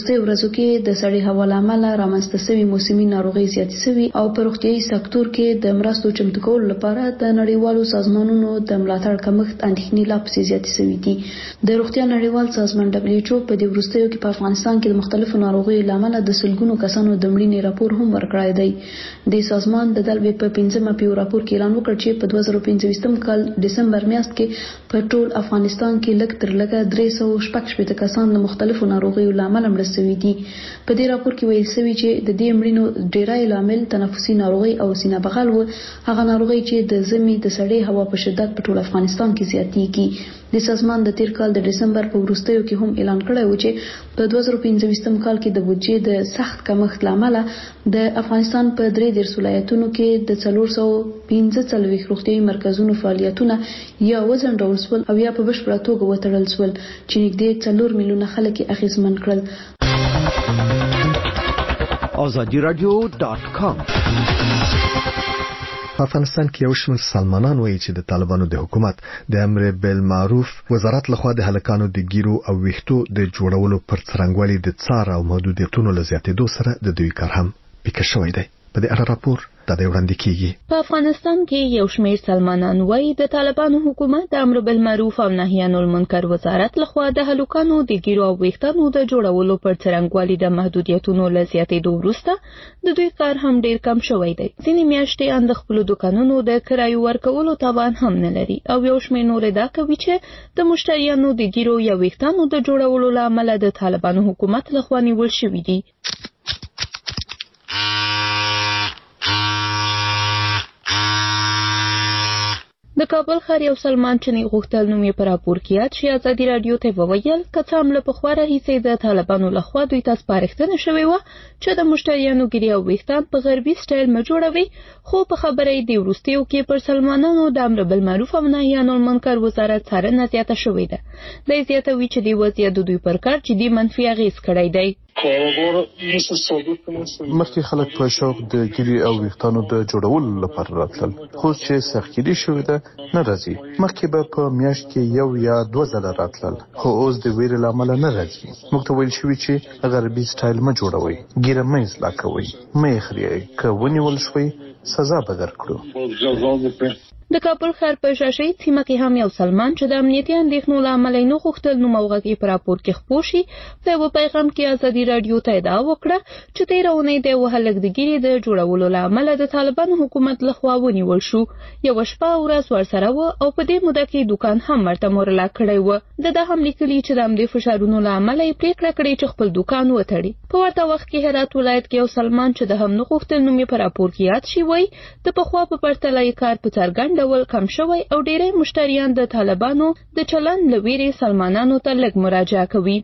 O: ورځو کې د سړې هوا له امله رامنځته شوي موسمي ناروغۍ زیاتې شوي او په روغتیايي سکتور کې د مرستو چمتو کولو لپاره د نړیوالو سازمانونو د ملاتړ کمښت اندېښنې لا پسې زیاتې شوي دي. د روغتیا نړیوال سازمان دبليو ایچ او په دې وروستیو کې په افغانستان کې د مختلفو ناروغیو له امله د سلګونو کسانو د مړینې راپور هم ورکړی دی. د سازمان د دلبې په پنځمه پیو راپور کې اعلان وکړ چې په دوه زره پنځويشتم کال ډسمبر میاشت کې په ټول افغانستان کې لږ تر لږه درې سوه شپږ شپېته کسان د مختلفو ناروغیو له امله مړه شوي دي. په دې راپور کې ویل شوي چې د دې مړینو ډیری لامل تنفسي ناروغي او سینه بغل و، هغه ناروغي چې د ژمي د سړې هوا په شدت په ټول افغانستان کې زیاتېږي. د سازمان د تیر کال د ډسمبر په وروستیو کې هم اعلان کړی و چې په دوه زره پنځويشتم کال کې د بودیجې د سخت کمښت له امله د افغانستان په درې دېرش ولایتونو کې د څلور سوه پنځه څلوېښت روغتیايي مرکزونو فعالیتونه یا وځنډول شول او یا په بشپړه توګه وتړل شول چې نږدې څلور میلیونه خلک یې اغېزمن کړل.
M: آزادی رادیو ډاټ کام.
F: په افغانستان کې یو شمېر سلمانان وایي چې د طالبانو د حکومت د امر بالمعروف وزارت لخوا د هلکانو د ګیرو او ویښتو د جوړولو پر څرنګوالي د څار او محدودیتونو له زیاتېدو سره د دوی کار هم پیکه شوی دی. په دې اړه راپور د دې وړاندې کیږي.
R: په افغانستان کې یو شمېر سلمانان وایي د طالبانو حکومت د امر بالمعروف او نهي عن المنکر وزارت لخوا د هلکانو د ګیرو او ویښتانو د جوړولو پر څرنګوالي د محدودیتونو له زیاتېدو وروسته د دوی کار هم ډیر کم شوی دی. ځینې میاشتې ان د خپلو دوکانونو د کرایو ورکولو توان هم نه لري او یو شمېر نور ادعا کوي چې د مشتریانو د ګیرو یا ویښتانو د جوړولو له امله د طالبانو حکومت لخوا نیول شوي دي. د کابل ښار یو سلمان چني غوښتل نوم یې په راپور کې یاد شي ازادي راډیو ته وویل که څه هم له پخوا راهیسې د طالبانو لخوا دوی ته سپارښتنه شوې وه چې د مشتریانو ګیرې او ویښتان په غربي سټایل مه جوړوي، خو په خبره یې د وروستیو کې پر سلمانانو د امر بالمعروف او نهي عن المنکر وزارت څارنه زیاته شوې ده. دی زیاتوي چې دې وضعیت د دوی پر کار جدي منفي اغېز کړی دی.
S: مخکې خلک په شوق د ګیرې او ویښتانو د جوړولو لپاره راتلل، خو چې سختګیري شوې ده نه راځي. مخکې به په میاشت کې یو یا دوه ځله راتلل، خو اوس د ویرې له امله نه راځي. موږ ته ویل شوي چې غربي سټایل مه جوړوئ، ګیره مه اصلاح کوئ، مه یې خریئ، که ونیول شوئ سزا به درکړو.
R: د کابل ښار په شاشي سیمه کې هم یو سلمان چې د امنیتي اندېښنو له امله یې نه غوښتل نوم او غږ یې په راپور کې خپور شي، په یوه پیغام کې ازادي راډیو ته ادعا وکړه چې تېره اونۍ د یوه هلک د ګیرې د جوړولو له امله د طالبانو حکومت لخوا ونیول شو. یوه شپه او ورځ ورسره وه او په دې موده کې دوکان هم ورته مورله کړی و. د ده هم لیکلي چې د همدې فشارونو له امله یې پرېکړه کړې چې خپل دوکان وتړي. په ورته وخت کې هرات ولایت کې یو سلمان چې د هم نه غوښتل نوم یې په راپور کې یاد شي وایي د پخوا په پرتله یې کار په څرګند ډول کم شوی او ډیری مشتریان د طالبانو د چلند له ویرې سلمانانو ته لږ مراجعه کوي.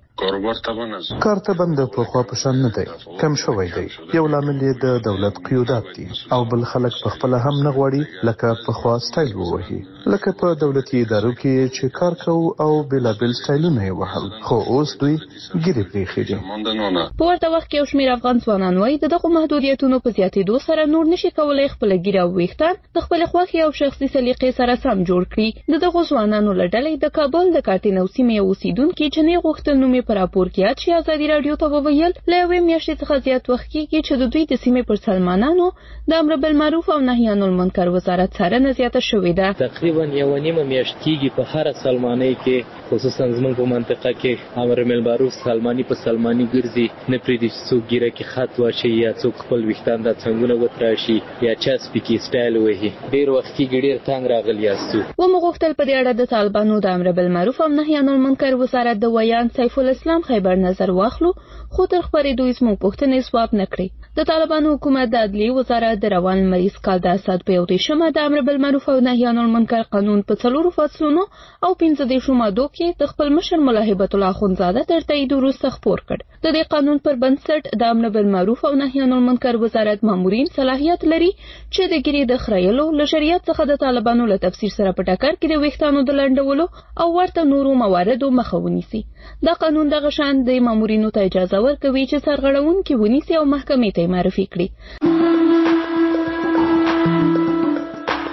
S: کار ته بند په خوا په شان نه دی، کم شوی دی. یو لامل یې د دولت قیودات دي او بل خلک په خپل هم نه غواړي لکه په خوا سټایل ووهي، لکه په دولتي ادارو کې چې کار کوو او بېلابېل سټایلونه یې وهل، خو اوس دوی ګیرې پرېښي دي.
R: په ورته وخت کې یو شمېر افغان ځوانان وایي د دغو محدودیتونو په زیاتېدو سره نور نشي کولی خپله ګیره او ویښتان د خپلې خوښې او شخصي سلیقې سره سم جوړ کړي. د دغو ځوانانو له ډلې د کابل د کارتینو سیمې یو اوسېدونکي چې نه غوښتل نوم یې په راپور کې یاد شي ازادي راډیو ته وویل له یوې میاشتې څخه زیات وخت کېږي چې د دوی د سیمې پر سلمانانو د امر بالمعروف او نهي عن المنکر وزارت څارنه زیاته شوې ده.
T: تقریبا یوه نیمه میاشت کېږي په هره سلمانۍ کې، خصوصا زموږ په منطقه کې امر بالمعروف سلماني په سلماني ګرځي، نه پرېږدي چې څوک ګیره کې خط واچوي یا څوک خپل ویښتان دا څنګونه وتراشي یا چسپي کې سټایل وهي. ډېر وخت کېږي ډېر تنګ راغلي یاستو.
R: ومو غوښتل په دې اړه د طالبانو د امر بالمعروف او نهي عن المنکر وزارت د ویان سیف الاسلام خیبر نظر واخلو، خو تر خپرېدو یې زموږ پوښتنې ځواب نه کړې. د طالبانو حکومت د عدلیې وزارت د روان لمریز کال د اسد په یو دېرشمه د امر بالمعروف او نهي عن المنکر قانون په څلورو فصلونو او پنځه دېرشو مادو کې د خپل مشر ملا هیبت الله اخندزاده تر تایید وروسته خپور کړ. د دې قانون پر بنسټ د امر بالمعروف او نهي عن المنکر وزارت مامورین صلاحیت لري چې د ګیرې د خریلو له شریعت څخه د طالبانو له تفسیر سره په ټکر کې د ویښتانو د لنډولو او ورته نورو مواردو مخه ونیسي. دا قانون دغه شان د مامورینو ته اجازه ورکوي چې سرغړونکي ونیسي او محکمې ته معرفي کړي.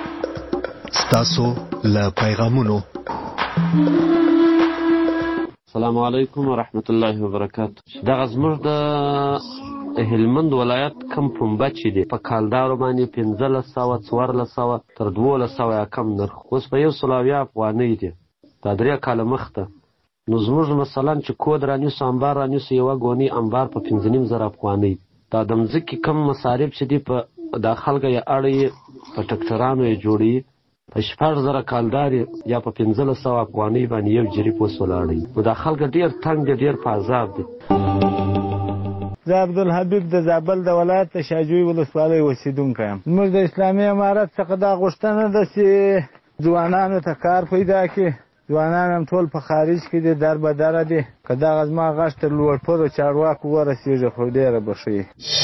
F: ستاسو له پیغامونو
U: السلام علیکم ورحمت الله وبرکاته. دغه زموږ د هلمند ولایت کم پنبه چې دی په کالدارو باندې پنځلس سوه څوارلس سوه تر دولس سوه یا کم نرخ اوس په یو سل او اویا افغانۍ دی. دا درې کاله مخته نو زموږ مثلا چې کود رانیسو امبار رانیسو یوه ګونۍ امبار په پنځه نیم زره افغانۍ. دا د مځکې کم مصارف چې دي په دا خلکه یې اړوي په ټکټرانو یې جوړوي په شپږ زره کالدار یا په پنځلس سوه افغانۍ باندې یو جریب اوس ولاړوي. نو دا خلکه ډېر تنګ دي ډېر په عذاب دي.
V: زه عبدالحبیب د زابل د ولایت د شاجوی ولسوالۍ اوسېدونکی یم. زموږ د اسلامي امارت څخه دا غوښتنه ده چې ځوانانو ته کار پیدا کړي. ځوانان هم ټول په خارج کې دي، در به دره دي. که دغه زما غږ تر لوړپوړو چارواکو ورسېږي خو ډېره به ښه وي.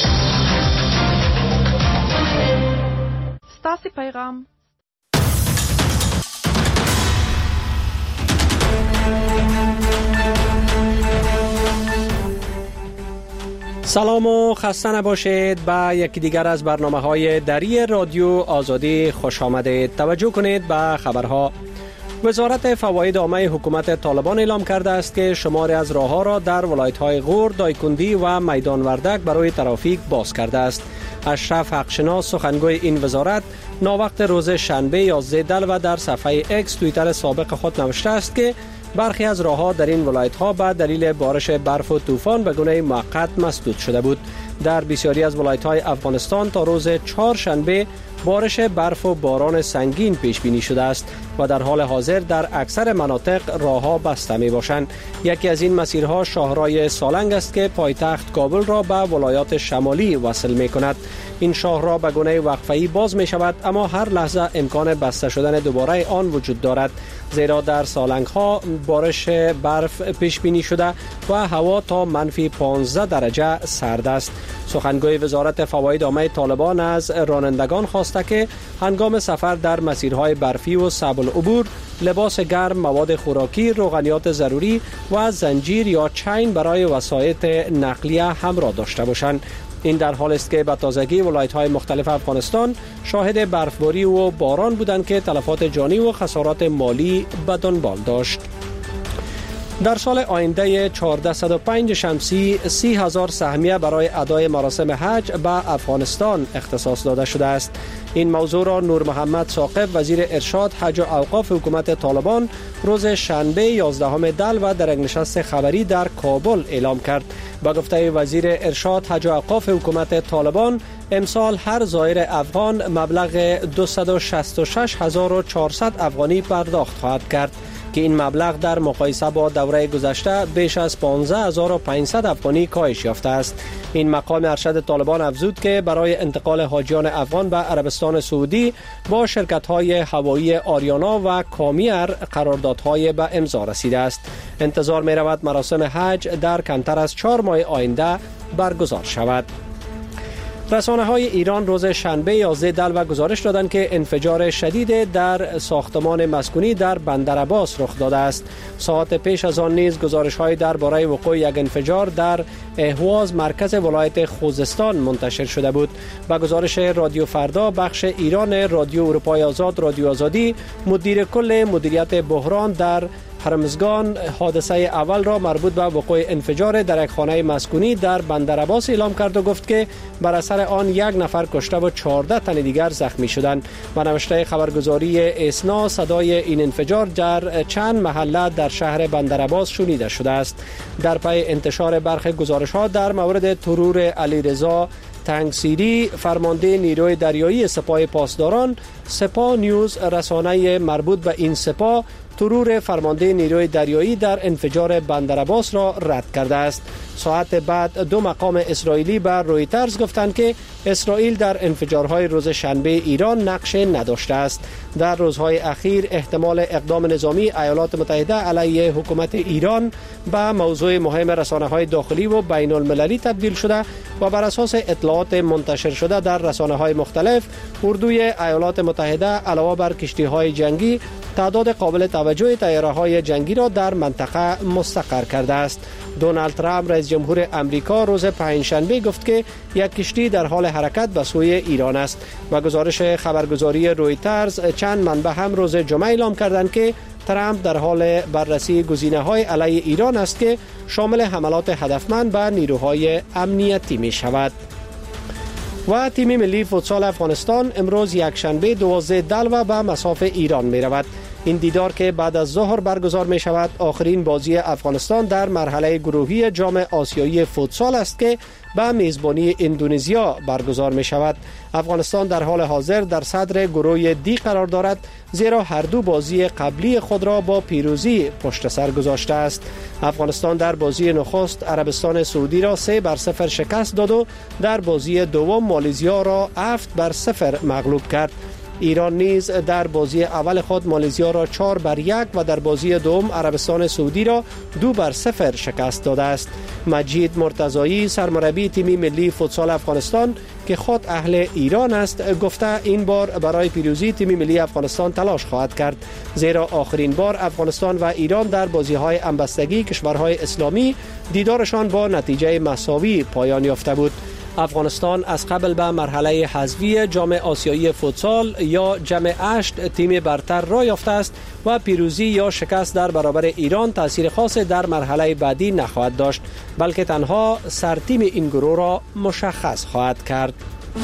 C: ستاسې پیغام.
W: سلام و خسته نباشید. به یکی دیگر از برنامه های دری رادیو آزادی خوش آمدید. توجه کنید به خبرها. وزارت فواید عامه حکومت طالبان اعلام کرده است که شماری از راه‌ها را در ولایت‌های غور، دایکندی و میدان وردک برای ترافیک باز کرده است. اشرف حقشناس سخنگوی این وزارت ناوقت روز شنبه یازده دلو در صفحه اکس توییتر سابق خود نوشته است که برخی از راه‌ها در این ولایت‌ها به دلیل بارش برف و طوفان به گونه موقت مسدود شده بود. در بسیاری از ولایت‌های افغانستان تا روز چهارشنبه بارش برف و باران سنگین پیش بینی شده است و در حال حاضر در اکثر مناطق راه‌ها بسته می‌باشند. یکی از این مسیرها شاهراه سالنگ است که پایتخت کابل را به ولایات شمالی وصل می‌کند. این شاهراه به گونه وقفه‌ای باز می‌شود، اما هر لحظه امکان بسته شدن دوباره آن وجود دارد، زیرا در سالنگ‌ها بارش برف پیش بینی شده و هوا تا منفی پانزده درجه سرد است. سخنگوی وزارت فواید عامه طالبان از رانندگان خواسته که هنگام سفر در مسیرهای برفی و صعب العبور لباس گرم، مواد خوراکی، روغنیات ضروری و زنجیر یا چین برای وسایط نقلیه همراه داشته باشند. این در حال است که به تازگی ولایت‌های مختلف افغانستان شاهد برفباری و باران بودند که تلفات جانی و خسارات مالی به دنبال داشت. در سال آینده چهارصد و پنج شمسی سی هزار سهمیه برای ادای مراسم حج به افغانستان اختصاص داده شده است. این موضوع را نور محمد ثاقب وزیر ارشاد حج و اوقاف حکومت طالبان روز شنبه یازدهم دلو در یک نشست خبری در کابل اعلام کرد. با گفته وزیر ارشاد حج و اوقاف حکومت طالبان امسال هر زائر افغان مبلغ دویست و شصت و شش هزار و چهارصد افغانی پرداخت خواهد کرد که این مبلغ در مقایسه با دوره گذشته بیش از پانزده هزار و پانصد افغانی کاهش یافته است. این مقام ارشد طالبان افزود که برای انتقال حاجیان افغان به عربستان سعودی با شرکت‌های هوایی آریانا و کامیر قراردادهای به امضا رسیده است. انتظار می‌رود مراسم حج در کمتر از چهار ماه آینده برگزار شود. رسانه‌های ایران روز شنبه یازده دلو گزارش دادند که انفجار شدید در ساختمان مسکونی در بندر عباس رخ داده است. ساعت پیش از آن نیز گزارش‌های درباره وقوع یک انفجار در اهواز مرکز ولایت خوزستان منتشر شده بود. با گزارش رادیو فردا بخش ایران رادیو اروپای آزاد رادیو آزادی مدیر کل مدیریت بحران در هرمزگان حادثه اول را مربوط به وقوع انفجار در یک خانه مسکونی در بندر عباس اعلام کرد و گفت که بر اثر آن یک نفر کشته و چهارده تن دیگر زخمی شدند. و نوشته خبرگزاری اسنا صدای این انفجار در چند محله در شهر بندر عباس شنیده شده است. در پی انتشار برخی گزارش‌ها در مورد ترور علیرضا تنگسیری فرمانده نیروی دریایی سپاه پاسداران، سپاه نیوز رسانه مربوط به این سپاه ترور فرمانده نیروی دریایی در انفجار بندر عباس را رد کرده است. ساعت بعد دو مقام اسرائیلی بر رویترز گفتند که اسرائیل در انفجارهای روز شنبه ایران نقش نداشته است. در روزهای اخیر احتمال اقدام نظامی ایالات متحده علیه حکومت ایران به موضوع مهم رسانه‌های داخلی و بین المللی تبدیل شده و بر اساس اطلاعات منتشر شده در رسانه‌های مختلف اردوی ایالات متحده علاوه بر کشتی‌های جنگی تعداد قابل توجه طیاره‌های جنگی را در منطقه مستقر کرده است. دونالد ترامپ رئیس جمهور امریکا روز پنجشنبه گفت که یک کشتی در حال حرکت به سوی ایران است و گزارش خبرگزاری رویترز چند منبع هم روز جمعه اعلام کردند که ترامپ در حال بررسی گزینه‌های علیه ایران است که شامل حملات هدفمند به نیروهای امنیتی می شود. و تیم ملی فوتسال افغانستان امروز یک شنبه دوازده دلو به مصاف ایران می رود. این دیدار که بعد از ظهر برگزار می شود آخرین بازی افغانستان در مرحله گروهی جام آسیایی فوتسال است که به میزبانی اندونزیا برگزار می شود. افغانستان در حال حاضر در صدر گروه دی قرار دارد، زیرا هر دو بازی قبلی خود را با پیروزی پشت سر گذاشته است. افغانستان در بازی نخست عربستان سعودی را سه بر صفر شکست داد و در بازی دوم مالزیا را هفت بر صفر مغلوب کرد. ایران نیز در بازی اول خود مالزیا را چهار بر یک و در بازی دوم عربستان سعودی را دو بر صفر شکست داده است. مجید مرتضایی سرمربی تیم ملی فوتسال افغانستان که خود اهل ایران است گفته این بار برای پیروزی تیم ملی افغانستان تلاش خواهد کرد، زیرا آخرین بار افغانستان و ایران در بازی‌های همبستگی کشورهای اسلامی دیدارشان با نتیجه مساوی پایان یافته بود. افغانستان از قبل به مرحله حذفی جام آسیایی فوتسال یا جام هشت تیم برتر را یافته است و پیروزی یا شکست در برابر ایران تاثیر خاص در مرحله بعدی نخواهد داشت، بلکه تنها سرتیم این گروه را مشخص خواهد کرد.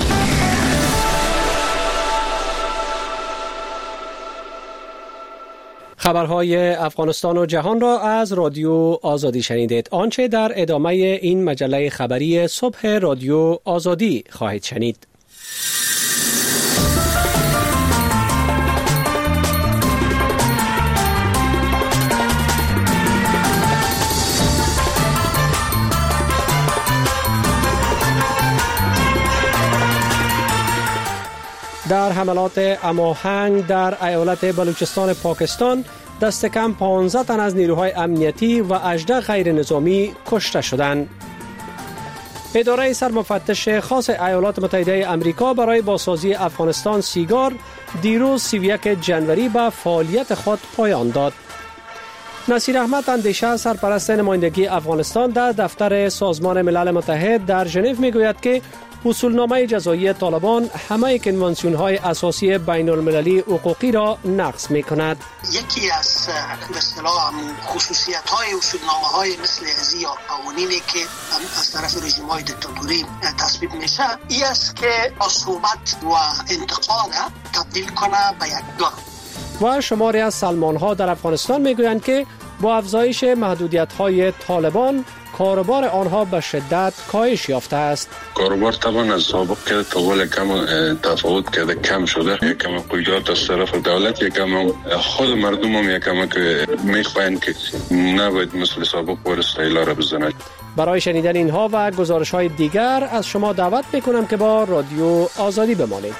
W: خبرهای افغانستان و جهان را از رادیو آزادی شنیدید. آنچه در ادامه این مجله خبری صبح رادیو آزادی خواهید شنید. در حملات هماهنگ در ایالت بلوچستان پاکستان دست کم پانزده تن از نیروهای امنیتی و هجده غیر نظامی کشته شدند. اداره سرمفتش خاص ایالات متحده آمریکا برای بازسازی افغانستان سیگار دیروز سی و یک جنوری به فعالیت خود پایان داد. نصیر احمد اندیشه سرپرست نمایندگی افغانستان در دفتر سازمان ملل متحد در ژنو میگوید که اصولنامه جزایی طالبان همه کنوانسیون‌های اساسی بین المللی حقوقی را نقض می‌کند.
D: یکی از به اصطلاح خصوصیت‌های اصولنامه‌های مثل ازی یا قوانینی که از طرف رژیم‌های دیکتاتوری تصویب میشه این است که صحبت و انتقاد تبدیل کنه به یک دور.
W: و شماری از سلمان‌ها در افغانستان میگویند که با افزایش محدودیت‌های طالبان کاروبار آنها به شدت کاهش یافته است.
E: کاروبار طبعا از سابق که طول کم تفاوت کرده کم شده، یکم قیودات از طرف دولت، یکم خود مردم هم یکم که میخواین که نباید مثل سابق پر استایلا را بزنند.
W: برای شنیدن اینها و گزارش‌های دیگر از شما دعوت میکنم که با رادیو آزادی بمانید.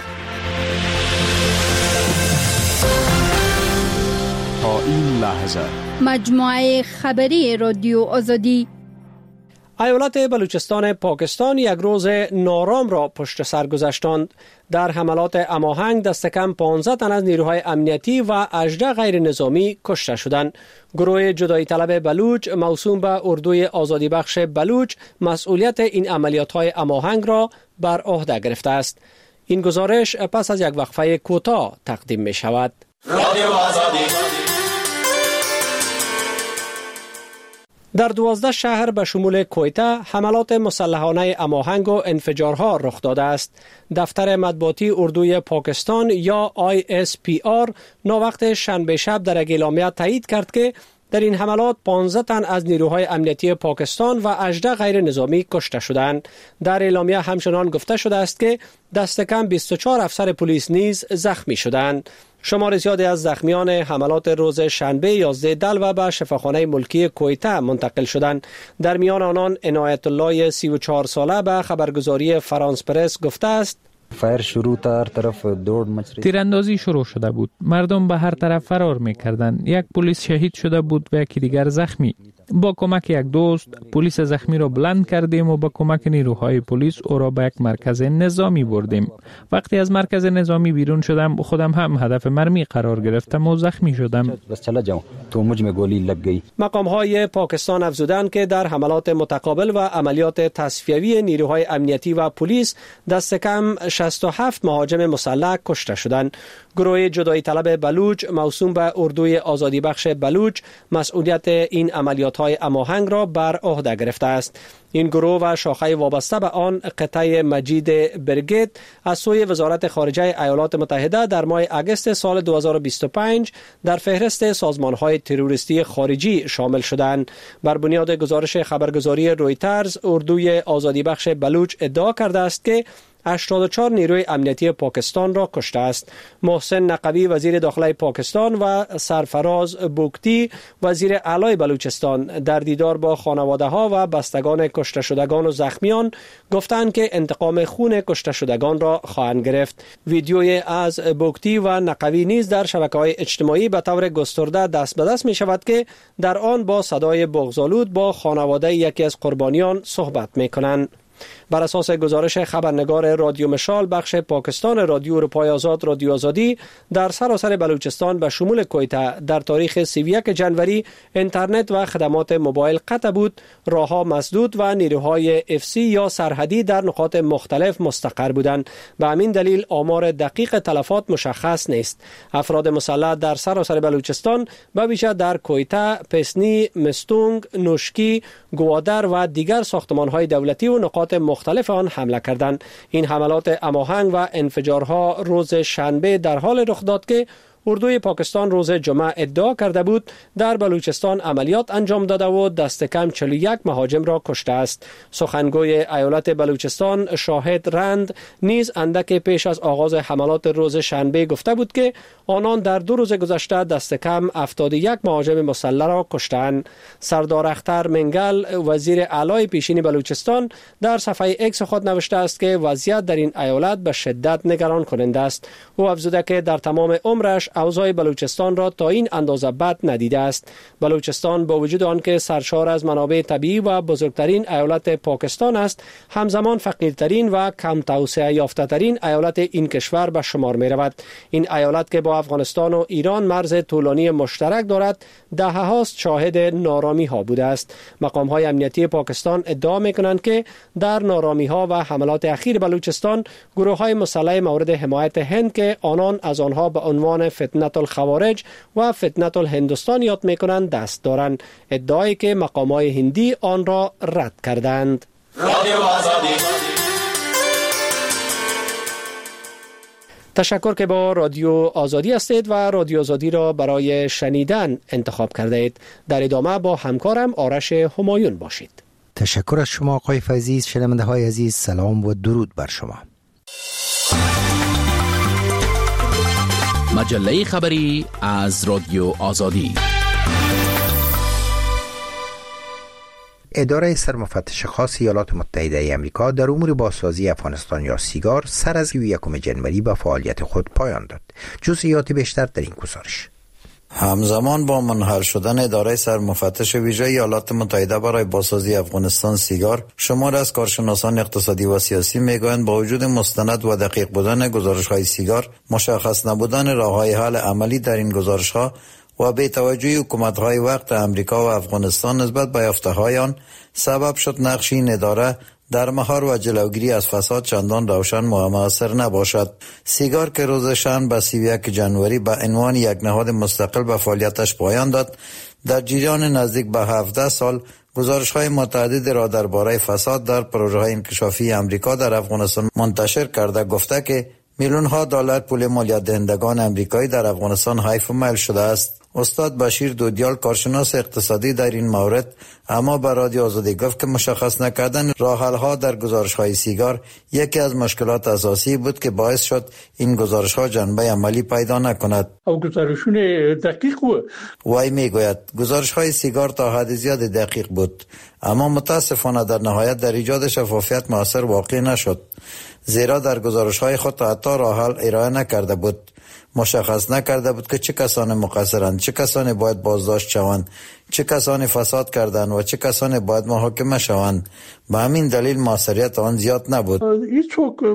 I: تا این لحظه
X: مجموعه خبری رادیو آزادی.
W: ایالت بلوچستان پاکستان یک روز نارام را پشت سر گذاشتند. در حملات هماهنگ دست کم پانزده تن از نیروهای امنیتی و هجده غیر نظامی کشته شدند. گروه جدایی طلب بلوچ موسوم به اردوی آزادی بخش بلوچ مسئولیت این عملیات‌های هماهنگ را بر عهده گرفته است. این گزارش پس از یک وقفه کوتاه تقدیم می شود. رادیو آزادی. در دوازده شهر به شمول کویته حملات مسلحانه هماهنگ و انفجارها رخ داده است. دفتر مطبوعاتی اردوی پاکستان یا آی اس پی آر ناوقت شنبه شب در یک اعلامیه تایید کرد که در این حملات پانزده تن از نیروهای امنیتی پاکستان و هجده غیر نظامی کشته شدند. در اعلامیه همچنان گفته شده است که دست کم بیست و چهار افسر پلیس نیز زخمی شدند. شمار زیادی از زخمیان حملات روز شنبه یازده دلو به شفاخانه ملکی کویته منتقل شدند. در میان آنان عنایت الله سی و چهار ساله به خبرگزاری فرانس پرس گفته است:
Y: فایر شروع تا هر طرف دور مچ
Z: تیراندازی شروع شده بود. مردم به هر طرف فرار می‌کردند. یک پلیس شهید شده بود و یکی دیگر زخمی. با کمک یک دوست پلیس زخمی را بلند کردیم و با کمک نیروهای پلیس او را به یک مرکز نظامی بردیم. وقتی از مرکز نظامی بیرون شدم خودم هم هدف مرمی قرار گرفتم و زخمی شدم.
Y: तो मुझ में गोली लग गई.
W: مقام‌های پاکستان افزودند که در حملات متقابل و عملیات تصفیوی نیروهای امنیتی و پلیس دست کم شصت و هفت مهاجم مسلح کشته شدند. گروه جدایی طلب بلوچ موسوم به اردوی آزادی بخش بلوچ مسئولیت این عملیات‌های هماهنگ را بر عهده گرفته است. این گروه و شاخه وابسته به آن قطعه مجید برگیت از سوی وزارت خارجه ایالات متحده در ماه اگست سال دو هزار و بیست و پنج در فهرست سازمان‌های تروریستی خارجی شامل شدند. بر بنیاد گزارش خبرگزاری رویترز، اردوی آزادی بخش بلوچ ادعا کرده است که هشتاد و چهار نیروی امنیتی پاکستان را کشته است. محسن نقوی وزیر داخلی پاکستان و سرفراز بوکتی وزیر اعلی بلوچستان در دیدار با خانواده ها و بستگان کشته شدگان و زخمیان گفتند که انتقام خون کشته شدگان را خواهند گرفت. ویدیوی از بوکتی و نقوی نیز در شبکه‌های اجتماعی به طور گسترده دست به دست می شود که در آن با صدای بغض‌آلود با خانواده یکی از قربانیان صحبت می کنند. بر اساس گزارش خبرنگار رادیو مشال بخش پاکستان رادیو اروپای آزاد رادیو آزادی در سراسر بلوچستان به شمول کویته در تاریخ سی و یک جنوری اینترنت و خدمات موبایل قطع بود، راهها مسدود و نیروهای اف سی یا سرحدی در نقاط مختلف مستقر بودند. به همین دلیل آمار دقیق تلفات مشخص نیست. افراد مسلح در سراسر بلوچستان به ویژه در کویته، پسنی، مستونگ، نوشکی، گوادر و دیگر ساختمان‌های دولتی و نقاط مختلف آن حمله کردند. این حملات هماهنگ و انفجارها روز شنبه در حال رخ داد که اردوی پاکستان روز جمعه ادعا کرده بود در بلوچستان عملیات انجام داده و دست کم چهل و یک مهاجم را کشته است. سخنگوی ایالت بلوچستان شاهد رند نیز اندک پیش از آغاز حملات روز شنبه گفته بود که آنان در دو روز گذشته دست کم هفتاد و یک مهاجم مسلح را کشتند. سردار اختر منگل وزیر اعلی پیشین بلوچستان در صفحه اکس خود نوشته است که وضعیت در این ایالت به شدت نگران کننده است. او افزوده که در تمام عمرش اوضاع بلوچستان را تا این اندازه بد ندیده است. بلوچستان با وجود آنکه سرشار از منابع طبیعی و بزرگترین ایالت پاکستان است، همزمان فقیرترین و کم توسعه یافته ترین ایالت این کشور به شمار می رود. این ایالت که با افغانستان و ایران مرز طولانی مشترک دارد، دهه هاست شاهد نارامی ها بوده است. مقام های امنیتی پاکستان ادعا می کنند که در نارامی ها و حملات اخیر بلوچستان گروه های مسلح مورد حمایت هند که آنان از آنها به عنوان فتنه الخوارج و فتنه الهندوستان یاد می کنند دست دارند. ادعایی که مقام های هندی آن را رد کردند. تشکر که با رادیو آزادی هستید و رادیو آزادی را برای شنیدن انتخاب کرده اید. در ادامه با همکارم آرش همایون باشید.
A: تشکر از شما آقای فیضی. شنونده های عزیز، سلام و درود بر شما.
B: مجله خبری از رادیو آزادی.
A: اداره سرمفتش خاص ایالات متحده ای آمریکا در امور بازسازی افغانستان یا سیگار سر از یکم جنوری به فعالیت خود پایان داد. جزئیات بیشتر در این گزارش.
G: همزمان با منحل شدن اداره سرمفتش ویژه ایالات متحده برای بازسازی افغانستان سیگار، شمار از کارشناسان اقتصادی و سیاسی میگویند با وجود مستند و دقیق بودن گزارش‌های سیگار، مشخص نبودن راه‌های حل عملی در این گزارش‌ها و بی توجهی حکومت‌های وقت امریکا و افغانستان نسبت به یافته‌های آن سبب شد نقش این اداره در مهار و جلوگیری از فساد چندان روشن و مؤثر نباشد. سیگار که روز شنبه سی و یک جنوری به عنوان یک نهاد مستقل به فعالیتش پایان داد، در جریان نزدیک به هفده سال گزارش‌های متعدد را درباره فساد در پروژه‌های انکشافی امریکا در افغانستان منتشر کرده گفته که میلیون‌ها دلار پول مالیات دهندگان امریکایی در افغانستان حیف و میل شده است. استاد بشیر دودیال کارشناس اقتصادی در این مورد اما به رادیو آزادی گفت که مشخص نکردن راه حل‌ها در گزارش‌های سیگار یکی از مشکلات اساسی بود که باعث شد این گزارش‌ها جنبه عملی پیدا نکند.
H: او گزارشون دقیق بود.
G: وای میگوید گزارش‌های سیگار تا حد زیاد دقیق بود، اما متاسفانه در نهایت در ایجاد شفافیت مؤثر واقع نشد، زیرا در گزارش‌های خود حتی راه حل ارائه نکرده بود. مشخص نکرده بود که چه کسان مقصرند، چه کسانی باید بازداشت شوند، چه کسانی فساد کردند و چه کسانی باید محاکمه شوند. به همین دلیل موثریت آن زیاد نبود.
H: هیڅ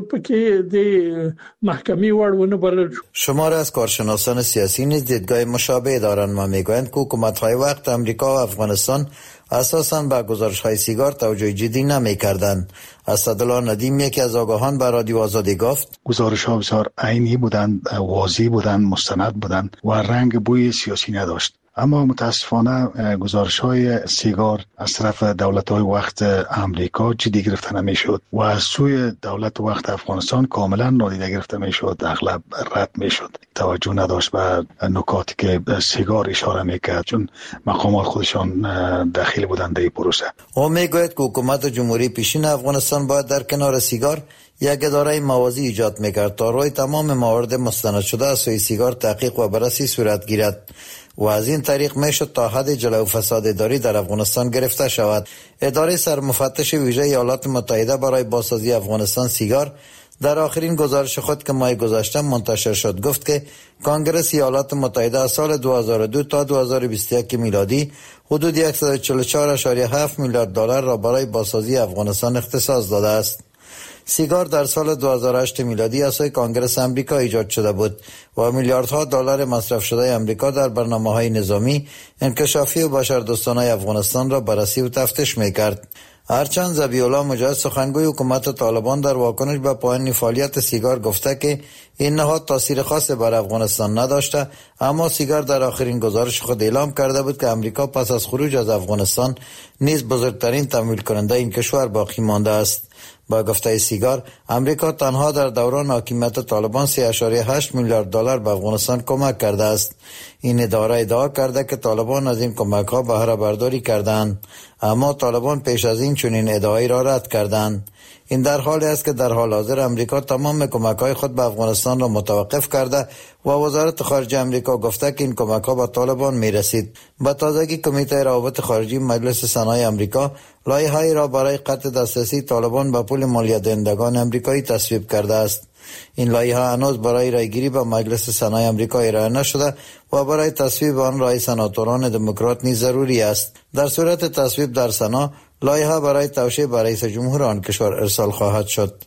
H: پکې د محکمې وړونه بلل.
G: شمار از کارشناسان سیاسی نیز دیدگاه مشابه دارند و میگویند که حکومت‌های وقت امریکا و افغانستان اساساً به گزارش‌های سیگار توجه جدی نمی‌کردند. اسدالله ندیم یکی از آگاهان به رادیو آزادی گفت
J: گزارش‌ها بسیار عینی بودند، واضح بودند، مستند بودند و رنگ بوی سیاسی نداشت. اما متاسفانه گزارش‌های سیگار از طرف دولت‌های وقت امریکا جدی گرفته نمی‌شد و از سوی دولت وقت افغانستان کاملا نادیده گرفته می‌شد، اغلب رد می‌شد. توجه نداشت به نکاتی که سیگار اشاره می‌کرد، چون مقامات خودشان دخیل بودند در پروسه.
G: او میگوید که حکومت جمهوری پیشین افغانستان باید در کنار سیگار یک اداره موازی ایجاد می‌کرد تا روی تمام موارد مستند شده از سوی سیگار تحقیق و بررسی صورت گیرد و از این طریق میشد تا حد جلو فساد اداری در افغانستان گرفته شود. اداره سرمفتش ویژه ایالات متحده برای بازسازی افغانستان سیگار در آخرین گزارش خود که ماه گذشته منتشر شد گفت که کنگره ایالات متحده از سال دو هزار و دو تا دو هزار و بیست و یک میلادی حدود صد و چهل و چهار ممیز هفت میلیارد دلار را برای بازسازی افغانستان اختصاص داده است. سیگار در سال دو هزار و هشت میلادی از سوی کنگره امریکا ایجاد شده بود و میلیاردها دلار مصرف شده امریکا در برنامه‌های نظامی، انکشافی و بشردوستانه افغانستان را بررسی و تفتیش می‌کرد. هرچند ذبیح الله مجاهد سخنگوی حکومت طالبان در واکنش به پایان فعالیت سیگار گفته که این نهاد تاثیر خاصی بر افغانستان نداشته، اما سیگار در آخرین گزارش خود اعلام کرده بود که امریکا پس از خروج از افغانستان نیز بزرگترین تمویل کننده این کشور باقی مانده است. با گفته سیگار، امریکا تنها در دوران حاکمیت طالبان سه و هشت میلیارد دلار به افغانستان کمک کرده است. این اداره ادعا کرده که طالبان از این کمک ها بهره برداری کردند، اما طالبان پیش از این چنین ادعایی را رد کردند. این در حالی است که در حال حاضر امریکا تمام کمک های خود به افغانستان را متوقف کرده و وزارت خارجه امریکا گفته که این کمک ها به طالبان می رسید. به تازگی کمیته روابط خارجی مجلس سنای امریکا لایحه‌ای را برای قطع دسترسی طالبان به پول مالیات دهندگان امریکایی تصویب کرده است. این لایحه هنوز برای رایگیری به مجلس سنای امریکا ارائه نشده و برای تصویب آن رای سناتوران دموکرات نیز ضروری است. در صورت تصویب در سنا، لایحه برای توشیح به رئیس جمهور آن کشور ارسال خواهد شد.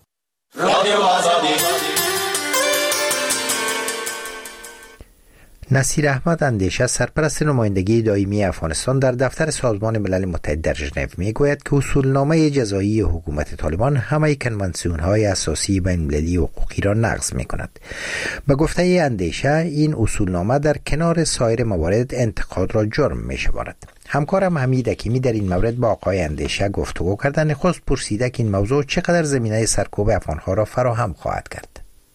A: نصیر احمد اندیشه، سرپرست نمایندگی دائمی افغانستان در دفتر سازمان ملل متحد در ژنو، میگوید که اصولنامه جزایی حکومت طالبان همه کنوانسیون‌های اساسی بین‌المللی حقوقی را نقض می‌کند. به گفته اندیشه، این اصولنامه در کنار سایر موارد انتقاد را جرم می‌شمارد. همکارم حمید حکیمی در این مورد با آقای اندیشه گفتگو کرد. نخست پرسیده که این موضوع چقدر زمینه سرکوب افغان‌ها را فراهم خواهد کرد.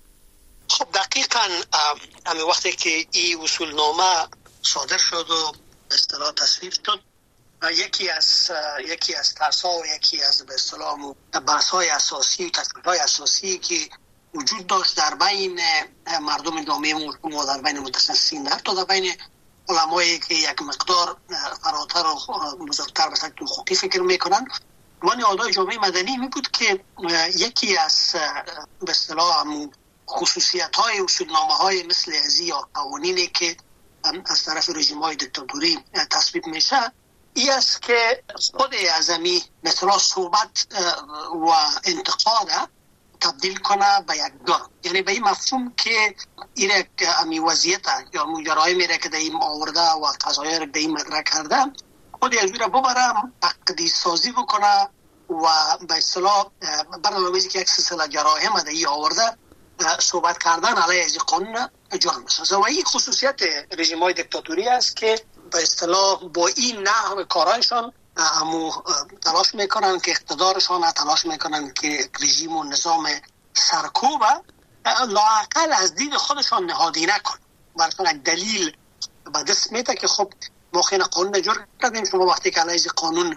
D: خب دقیقاً همین وقتی که این اصولنامه صادر شد و به اصطلاح تصویب شد، یکی از یکی از ترسا و یکی از به اصطلاح بحث‌های اساسی و تفکیرهای اساسی که وجود داشت در بین مردم جامعه مردم و در بین متخصصین، حتی در بین علمایی که یک مقدار فراتر و بزرگتر به شکل حقوقی فکر میکنن و نهادهای جامعه مدنی، می بود که یکی از به اصطلاح خصوصیت‌های اصولنامه‌های مثل ازی یا قوانینی که از طرف رژیم‌های دیکتاتوری تصویب میشه، این است که خود اعظمی مثلا صحبت و انتقاد تبدیل کنه به یک جرم، یعنی به این مفهوم که این امی وضعیت یا جرایم میره که در این آورده و قضایای را در این مدرک کرده، خود از را ببره تقدیس سازی بکنه و به اصطلاح برنامه‌ریزی که یک سلسله جرایم در این آورده صحبت کردن علیه از قانون جرم است. و این خصوصیت رژیم‌های دیکتاتوری است که به اصطلاح با این نحو کارایشان همو تلاش میکنن که اقتدارشان تلاش میکنن که رژیم و نظام سرکوب لااقل از دید خودشان نهادی نکن. براتون یک دلیل به دست میده که خب ما خیلی قانون جرم کردیم، شما وقتی که علیه قانون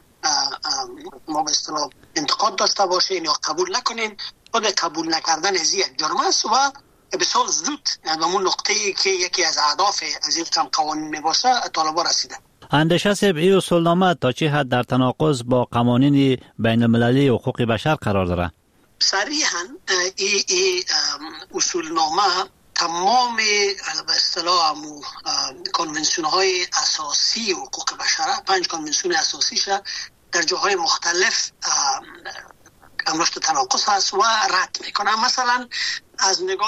D: ما به اصطلاح انتقاد داشته باشین یا قبول نکنین، خود قبول نکردن از یک جرم است و بسیار زود به اون نقطه‌ای که یکی از اهداف از این قوانین میباشه طالبان رسیده.
K: اندیشه صاحب، این اصولنامه تا چه حد در تناقض با قوانین بین المللی حقوق بشر قرار داره؟
D: صریحاً این اصولنامه تمام به اصطلاح کنونسیون های اساسی حقوق بشر، پنج کنونسیون اساسیش در جاهای مختلف رشد تناقض هست و رد میکنه. مثلا از نگاه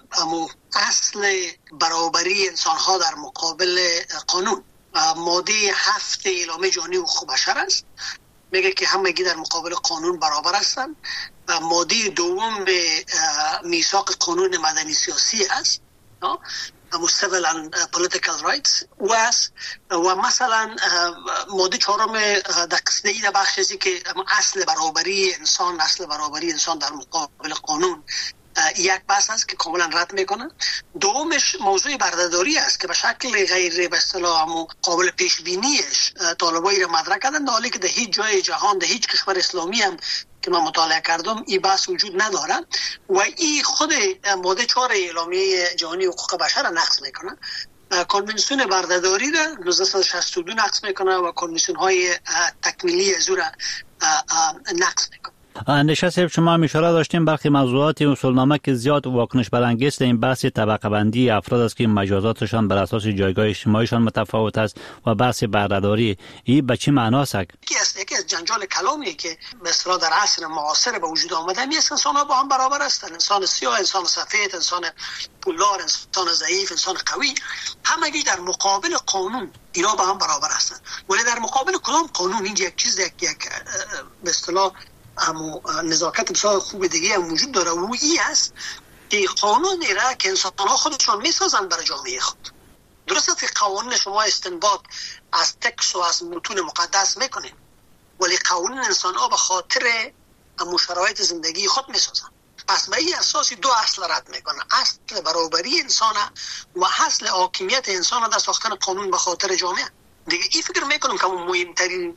D: اصل برابری انسان ها در مقابل قانون، ماده هفت اعلامیه جهانی حقوق بشر است، میگه که همگی در مقابل قانون برابر هستند. ماده دوم به میثاق قانون مدنی سیاسی است، همون civil and political rights و است. و مثلا ماده چهارم در قسمت ای در بخشی که اصل برابری انسان اصل برابری انسان در مقابل قانون یک بحث است که کاملا رد میکنه. دومش موضوع بردهداری است که به شکل غیر به اصطلاح قابل پیش بینیش طالبایی را مطرح کردن، در حالی که در هیچ جای جهان در هیچ کشور اسلامی هم که من مطالعه کردم این بحث وجود نداره و این خود ماده چهار اعلامیه جهانی حقوق بشر را نقض میکنه. کنونسیون بردهداری را نوزده و شصت و دو نقض میکنه و کنونسیون های تکمیلی از او را نقض میکنه.
K: اندیشه صاحب، شما هم اشاره داشتیم برخی موضوعات اصولنامه که زیاد واکنش برانگیز این بحث طبقه بندی افراد است که مجازاتشان بر اساس جایگاه اجتماعیشان متفاوت است و بحث بردهداری. این به چه معناست؟
D: یکی از یکی از جنجال کلامی که مثلا در عصر معاصر به وجود آمده است، انسان‌ها با هم برابر هستند. انسان سیاه، انسان سفید، انسان پولدار، انسان ضعیف، انسان قوی، همگی در مقابل قانون اینا با هم برابر هستند. ولی در مقابل کدام قانون؟ این یک چیز یک یک به اصطلاح اما نزاکت بسیار خوب دیگه هم وجود داره و این است که قانونی را که انسان ها خودشان می سازن برای جامعه خود. درست است که قوانین شما استنباط از تکس و از متون مقدس میکنین، ولی قوانین انسان ها به خاطر اما شرایط زندگی خود می سازن. پس به این اساسی دو اصل رد میکنه، اصل برابری انسان و اصل حاکمیت انسان در ساختن قانون به خاطر جامعه. دیگه این فکر میکنم که مهمترین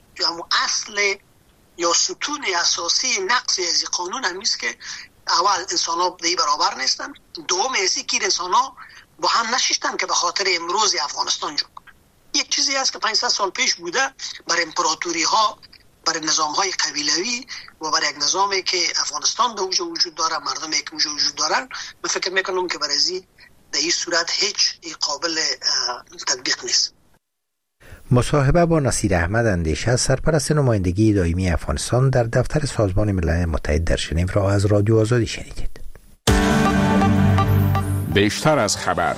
D: اصل یا ستون اساسی نقض از قانون هم است که اول انسان ها به برابر نیستن، دوم ایسی که انسان ها با هم نشیشتن که به خاطر امروز افغانستان جو کنن. یک چیزی است که پانصد سال پیش بوده بر امپراتوری ها، بر نظام های قبیلوی و بر یک نظامی که افغانستان در وجود داره، مردمی که وجود دارن، من فکر میکنم که برای در این صورت هیچ قابل تطبیق نیست.
A: مصاحبه با نصیر احمد اندیشه، سرپرست نمایندگی دائمی افغانستان در دفتر سازمان ملل متحد در ژنو را از رادیو آزادی شنیدید.
I: بیشتر از خبر.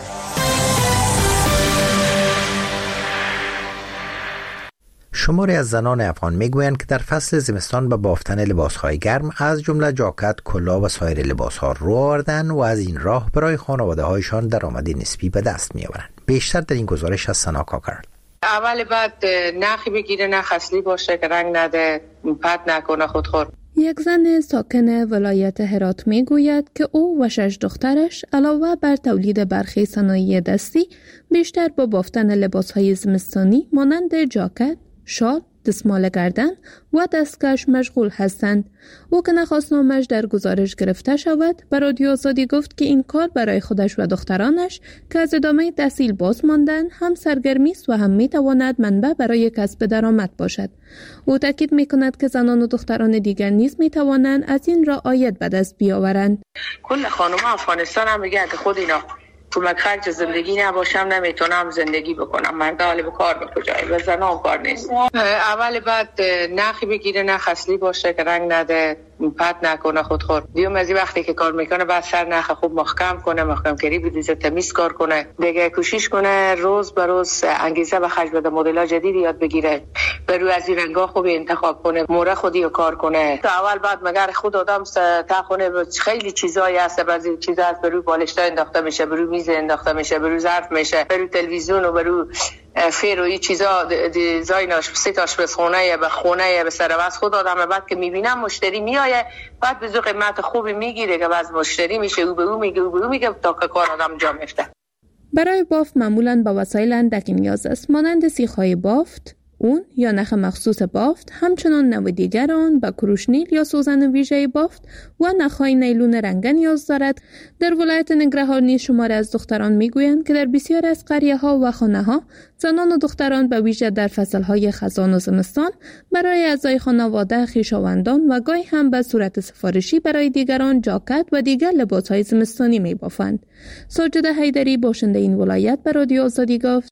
A: شماری از زنان افغان میگویند که در فصل زمستان به بافتن لباسهای گرم از جمله جاکت، کلاه و سایر لباسها رو آوردند و از این راه برای خانواده‌هایشان درآمد نسبی به دست می‌آورند. بیشتر در این گزارش از سنا کاکر.
L: اول بعد نخی بگیره، نخ اصلی باشه که رنگ نده، پت نکنه خودخور.
R: یک زن ساکن ولایت هرات می گوید که او و شش دخترش علاوه بر تولید برخی صنایع دستی بیشتر با بافتن لباسهای زمستانی مانند جاکت، شال، دستمال گردن و دستکش مشغول هستند. او که نخواست نامش در گزارش گرفته شود، به رادیو آزادی گفت که این کار برای خودش و دخترانش که از ادامه تحصیل باز ماندن هم سرگرمی است و هم می تواند منبع برای کسب درآمد باشد. او تاکید می کند که زنان و دختران دیگر نیز می توانند از این را عاید به دست بیاورند.
L: کل خانم افغانستان هم میگه که خود اینا کمک خرج زندگی نباشم نمیتونم زندگی بکنم، مرد حالی به کار به کجایی و زنان کار نیست. اول بعد نخی بگیره، نخ اصلی باشه که رنگ نده، پت نکنه خودخور. دیوم از وقتی که کار میکنه بعد سر نخ خوب محکم کنه، محکم کری بدیزه، تمیز کار کنه، دیگه کوشش کنه روز به روز انگیزه به خرج بده، مدل‌ها جدید یاد بگیره، برو از این رنگا خوب انتخاب کنه، موره خودی رو کار کنه. تا اول بعد مگر خود آدم تا خونه خیلی چیزایی هست، بعضی چیزا هست برو بالشتا انداخته میشه، برو میز انداخته میشه، برو ظرف میشه، برو تلویزیون و برو فیر و این چیزا دیزایناش سه تاش به خونه به خونه به سر واس خود آدم بعد که میبینم مشتری میایه بعد به قیمت خوبی میگیره که باز مشتری میشه او به او میگه او به او میگه تا که کار آدم جا میفته.
R: برای بافت معمولاً با وسایل اندکی نیاز است، مانند سیخ‌های بافت، اون یا نخ مخصوص بافت، همچنان نوع دیگر آن با کروشنیل یا سوزن ویژه بافت و نخهای نیلون رنگی نیاز دارد. در ولایت ننگرهار نیز شماری از دختران میگویند که در بسیار از قریه ها و خانه ها زنان و دختران به ویژه در فصل های خزان و زمستان برای اعضای خانواده، خویشاوندان و گاهی هم به صورت سفارشی برای دیگران جاکت و دیگر لباس های زمستانی می بافند. ساجده حیدری باشنده این ولایت به رادیو آزادی گفت: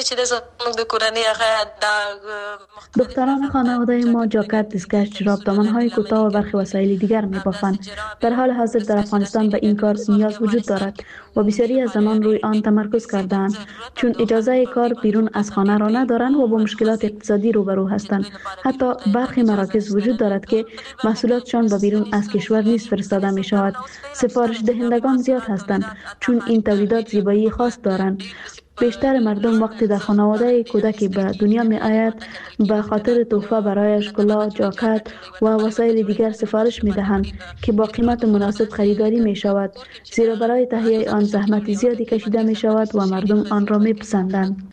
M: دختران خانواده ما جاکت، دستکش، جوراب، دامن‌های کوتاه و برخی وسایل دیگر می‌بافند. در حال حاضر در افغانستان به این کار نیاز وجود دارد و بسیاری از زنان روی آن تمرکز کرده‌اند، چون اجازه کار بیرون از خانه را ندارند و با مشکلات اقتصادی روبرو هستند. حتی برخی مراکز وجود دارد که محصولاتشان به بیرون از کشور نیز فرستاده می‌شود. سفارش دهندگان زیاد هستند، چون این تولیدات زیبایی خاص دارند. بیشتر مردم وقتی در خانواده کودکی به دنیا می آید به خاطر تحفه برایش کلاه، جاکت و وسایل دیگر سفارش می دهند که با قیمت مناسب خریداری می شود، زیرا برای تهیه آن زحمت زیادی کشیده می شود و مردم آن را می پسندند.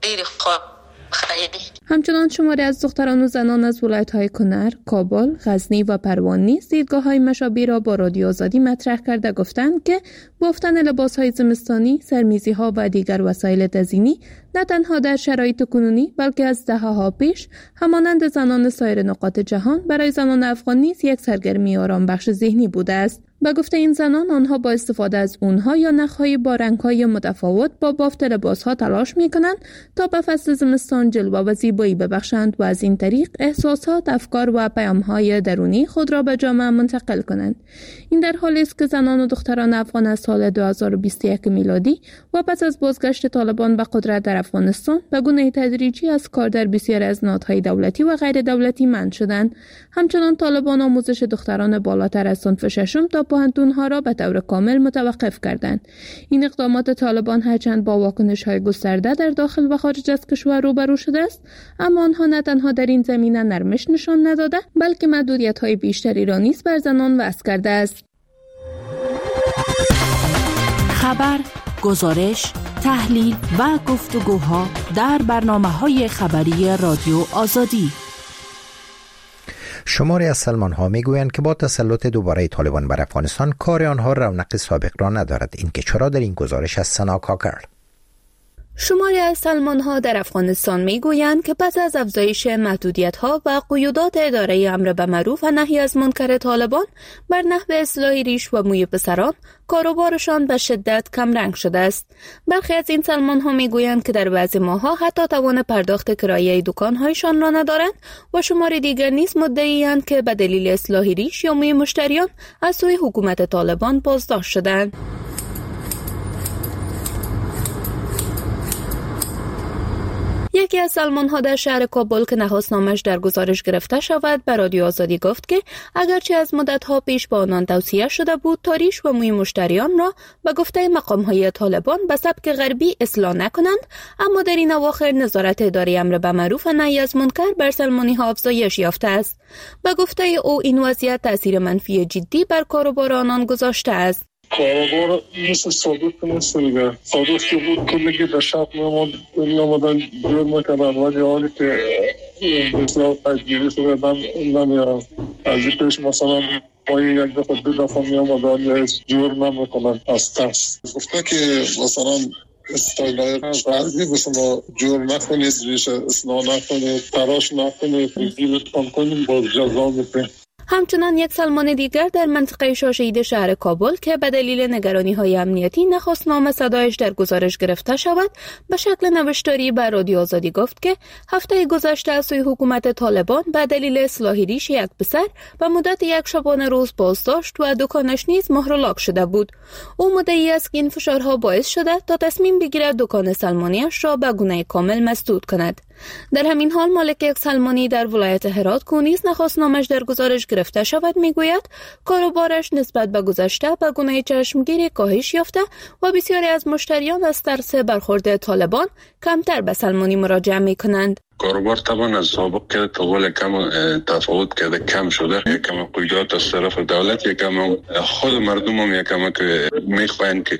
R: همچنان شماری از دختران و زنان از ولایت‌های کنر، کابل، غزنی و پروان نیز دیدگاه‌های مشابه را با رادیو آزادی مطرح کرده گفتند که بافتن لباس‌های زمستانی، سرمیزی‌ها و دیگر وسایل تزیینی نه تنها در شرایط کنونی بلکه از دهه‌ها پیش همانند زنان سایر نقاط جهان برای زنان افغان نیز یک سرگرمی آرام بخش ذهنی بوده است. به گفته این زنان، آنها با استفاده از اونها یا نخهای با رنگ‌های متفاوت با بافت لباس‌ها تلاش می‌کنند تا به فصل زمستان جلوه و زیبایی ببخشند و از این طریق احساسات، افکار و پیام‌های درونی خود را به جامعه منتقل کنند. این در حالی است که زنان و دختران افغان از سال دو هزار و بیست و یک میلادی و پس از بازگشت طالبان به قدرت در افغانستان به گونه تدریجی از کار در بسیاری از نهادهای دولتی و غیر دولتی منع شدند. همچنان طالبان آموزش دختران بالاتر از صنف ششم تا پوهنتون‌ها را به طور کامل متوقف کردند. این اقدامات طالبان هرچند با واکنش‌های گسترده در داخل و خارج از کشور روبرو شده است، اما آنها نه تنها در این زمینه نرمش نشان نداده بلکه محدودیت‌های بیشتری را نیز بر زنان وضع کرده است.
B: خبر، گزارش، تحلیل و گفتگوها در برنامه‌های خبری رادیو آزادی.
A: شماری از سلمان ها می گویند که با تسلط دوباره طالبان بر افغانستان کار آنها رونق سابق را ندارد. این که چرا در این گزارش از سنا کاکر.
R: شماری از سلمان‌ها در افغانستان می‌گویند که پس از افزایش محدودیت‌ها و قیودات اداره امر به معروف و نهی از منکر طالبان بر نحو اصلاح ریش و موی پسران، کاروبارشان به شدت کمرنگ شده است. برخی از این سلمان‌ها می‌گویند که در بعضی ماه‌ها حتی توان پرداخت کرایه دکان‌هایشان را ندارند و شماری دیگر نیز مدعی‌اند که به دلیل اصلاح ریش یا موی مشتریان از سوی حکومت طالبان بازداشت شدند. یکی از سلمان‌ها در شهر کابل که نخست نامش در گزارش گرفته شود به رادیو آزادی گفت که اگرچه از مدت‌ها پیش با آنان توصیه شده بود تا ریش و موی مشتریان را به گفته مقام‌های طالبان به سبک غربی اصلاح نکنند، اما در این اواخر نظارت اداره امر به معروف و نهی از منکر بر سلمانی‌ها افزایش یافته است. به گفته او این وضعیت تاثیر منفی جدی بر کاروبار آنان گذاشته است.
N: کاروبار مثل صادق نیست دیگه. صادق که بود کلگی در شب میامدن جور میکردن ولی حالی که بسیار تجگیری شده نمیارن. از این پیش مثلا مایی یک دفعه دو دفعه میامدن یا جور نمیکنن از ترس. گفته که مثلا استایلای غربی به شما جور نکنید، ریش اصلاح نکنید، تراش نکنید، گیرت کن کنید باز جزا میکنید.
R: همچنان یک سلمان دیگر در منطقه شاشه‌اید شهر کابل که به دلیل نگرانی‌های امنیتی نخست نام صدایش در گزارش گرفته شود به شکل نوشتاری به رادیو آزادی گفت که هفته گذشته از سوی حکومت طالبان به دلیل اصلاح ریش یک پسر به مدت یک شبانه روز بازداشت و دکانش نیز مهر و لاک شده بود. او مدعی است که این فشارها باعث شده تا تصمیم بگیرد دکان سلمانیش را به گونه کامل مسدود کند. در همین حال مالک یک سلمانی در ولایت هرات که نیز نخست نامش در گزارش گرفته شود میگوید کاروبارش نسبت به گذشته به گونه چشمگیری کاهش یافته و بسیاری از مشتریان از ترس برخورد طالبان کمتر به سلمانی مراجعه میکنند.
E: کاروبار طبعا از سابق که طول کم تفاوت کرده، کم شده. یکم قیودات از طرف دولت، یکم خود مردم هم یکم که میخواین که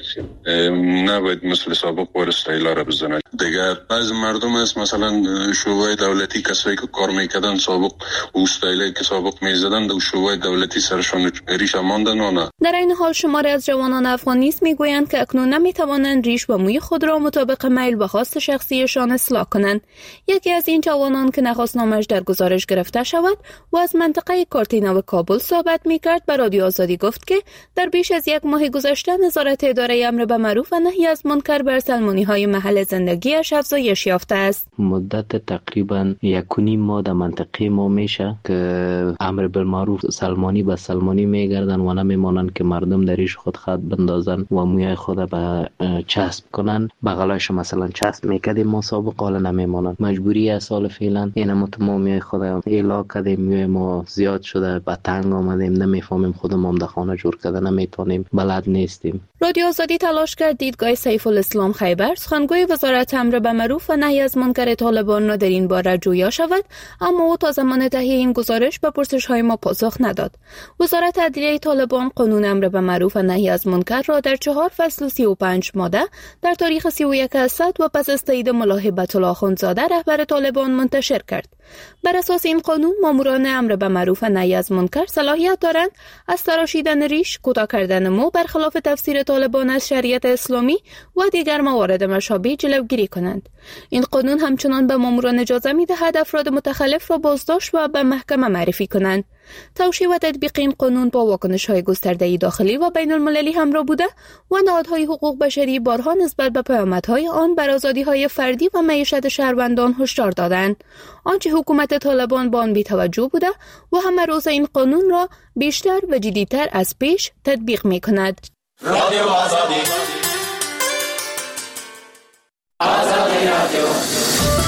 E: نباید مثل سابق بار استایلا را بزنن. دیگر بعض مردم است مثلا شعبه دولتی کسایی که کار میکردن سابق استایلی که سابق میزدن در شعبه دولتی سرشون ریش ماندن و نه.
R: در این حال شماری از جوانان افغان نیز میگویند که اکنون نمیتوانند ریش و موی خود را مطابق میل و خواست شخصیشان اصلاح کنند. یکی از این جوانان که نخواستنامش در گزارش گرفته شود و از منطقه کارتینا و کابل صحبت میکرد به رادیو آزادی گفت که در بیش از یک ماه گذشته نظارت اداره امر به معروف و نهی از منکر بر سلمانی های محل زندگیش افزایش یافته است.
F: مدت تقریبا یک و نیم ماه در منطقه ما میشه که امر بالمعروف سلمانی به سلمانی میگردن و نمیمانند که مردم دریش خود خط بندازن و موی خود به چسب کنن. بغلش مثلا چسب میکردیم ما سابق، حالا نمیمانند. مجبوری است سال فعلا این ما موی خود ایلا کردیم، موی ما زیاد شده، به تنگ آمدیم، نمیفهمیم خودمون در خانه جور کرده نمیتونیم، بلد نیستیم.
R: رادیو آزادی تلاش کرد دیدگاه سیف الاسلام خیبر، سخنگوی وزارت امر به معروف و نهی از منکر طالبان را در این باره جویا شود، اما او تا زمان تهیه این گزارش به پرسش‌های ما پاسخ نداد. وزارت عدلیه طالبان قانون امر به معروف و نهی از منکر را در چهار فصل و سی و پنج ماده در تاریخ سی و یک اسد و پس از تایید ملا هیبت الله اخوندزاده رهبر طالبان منتشر کرد. بر اساس این قانون ماموران امر به معروف و نهی از منکر صلاحیت دارند از تراشیدن ریش، کوتاه کردن مو برخلاف تفسیر طالبان از شریعت اسلامی و دیگر موارد مشابه جلوگیری کنند. این قانون همچنان به ماموران اجازه می‌دهد افراد متخلف را بازداشت و به محکمه معرفی کنند. توشیح و تطبیق این قانون با واکنش‌های گسترده داخلی و بین المللی همراه بوده و نهادهای حقوق بشری بارها نسبت به پیامدهای آن بر آزادی‌های فردی و معیشت شهروندان هشدار دادند. آنچه حکومت طالبان با آن بی‌توجه بوده و همه روز این قانون را بیشتر و جدی‌تر از پیش تطبیق می‌کند.
O: رادیو آزادی. آزادی رادیو.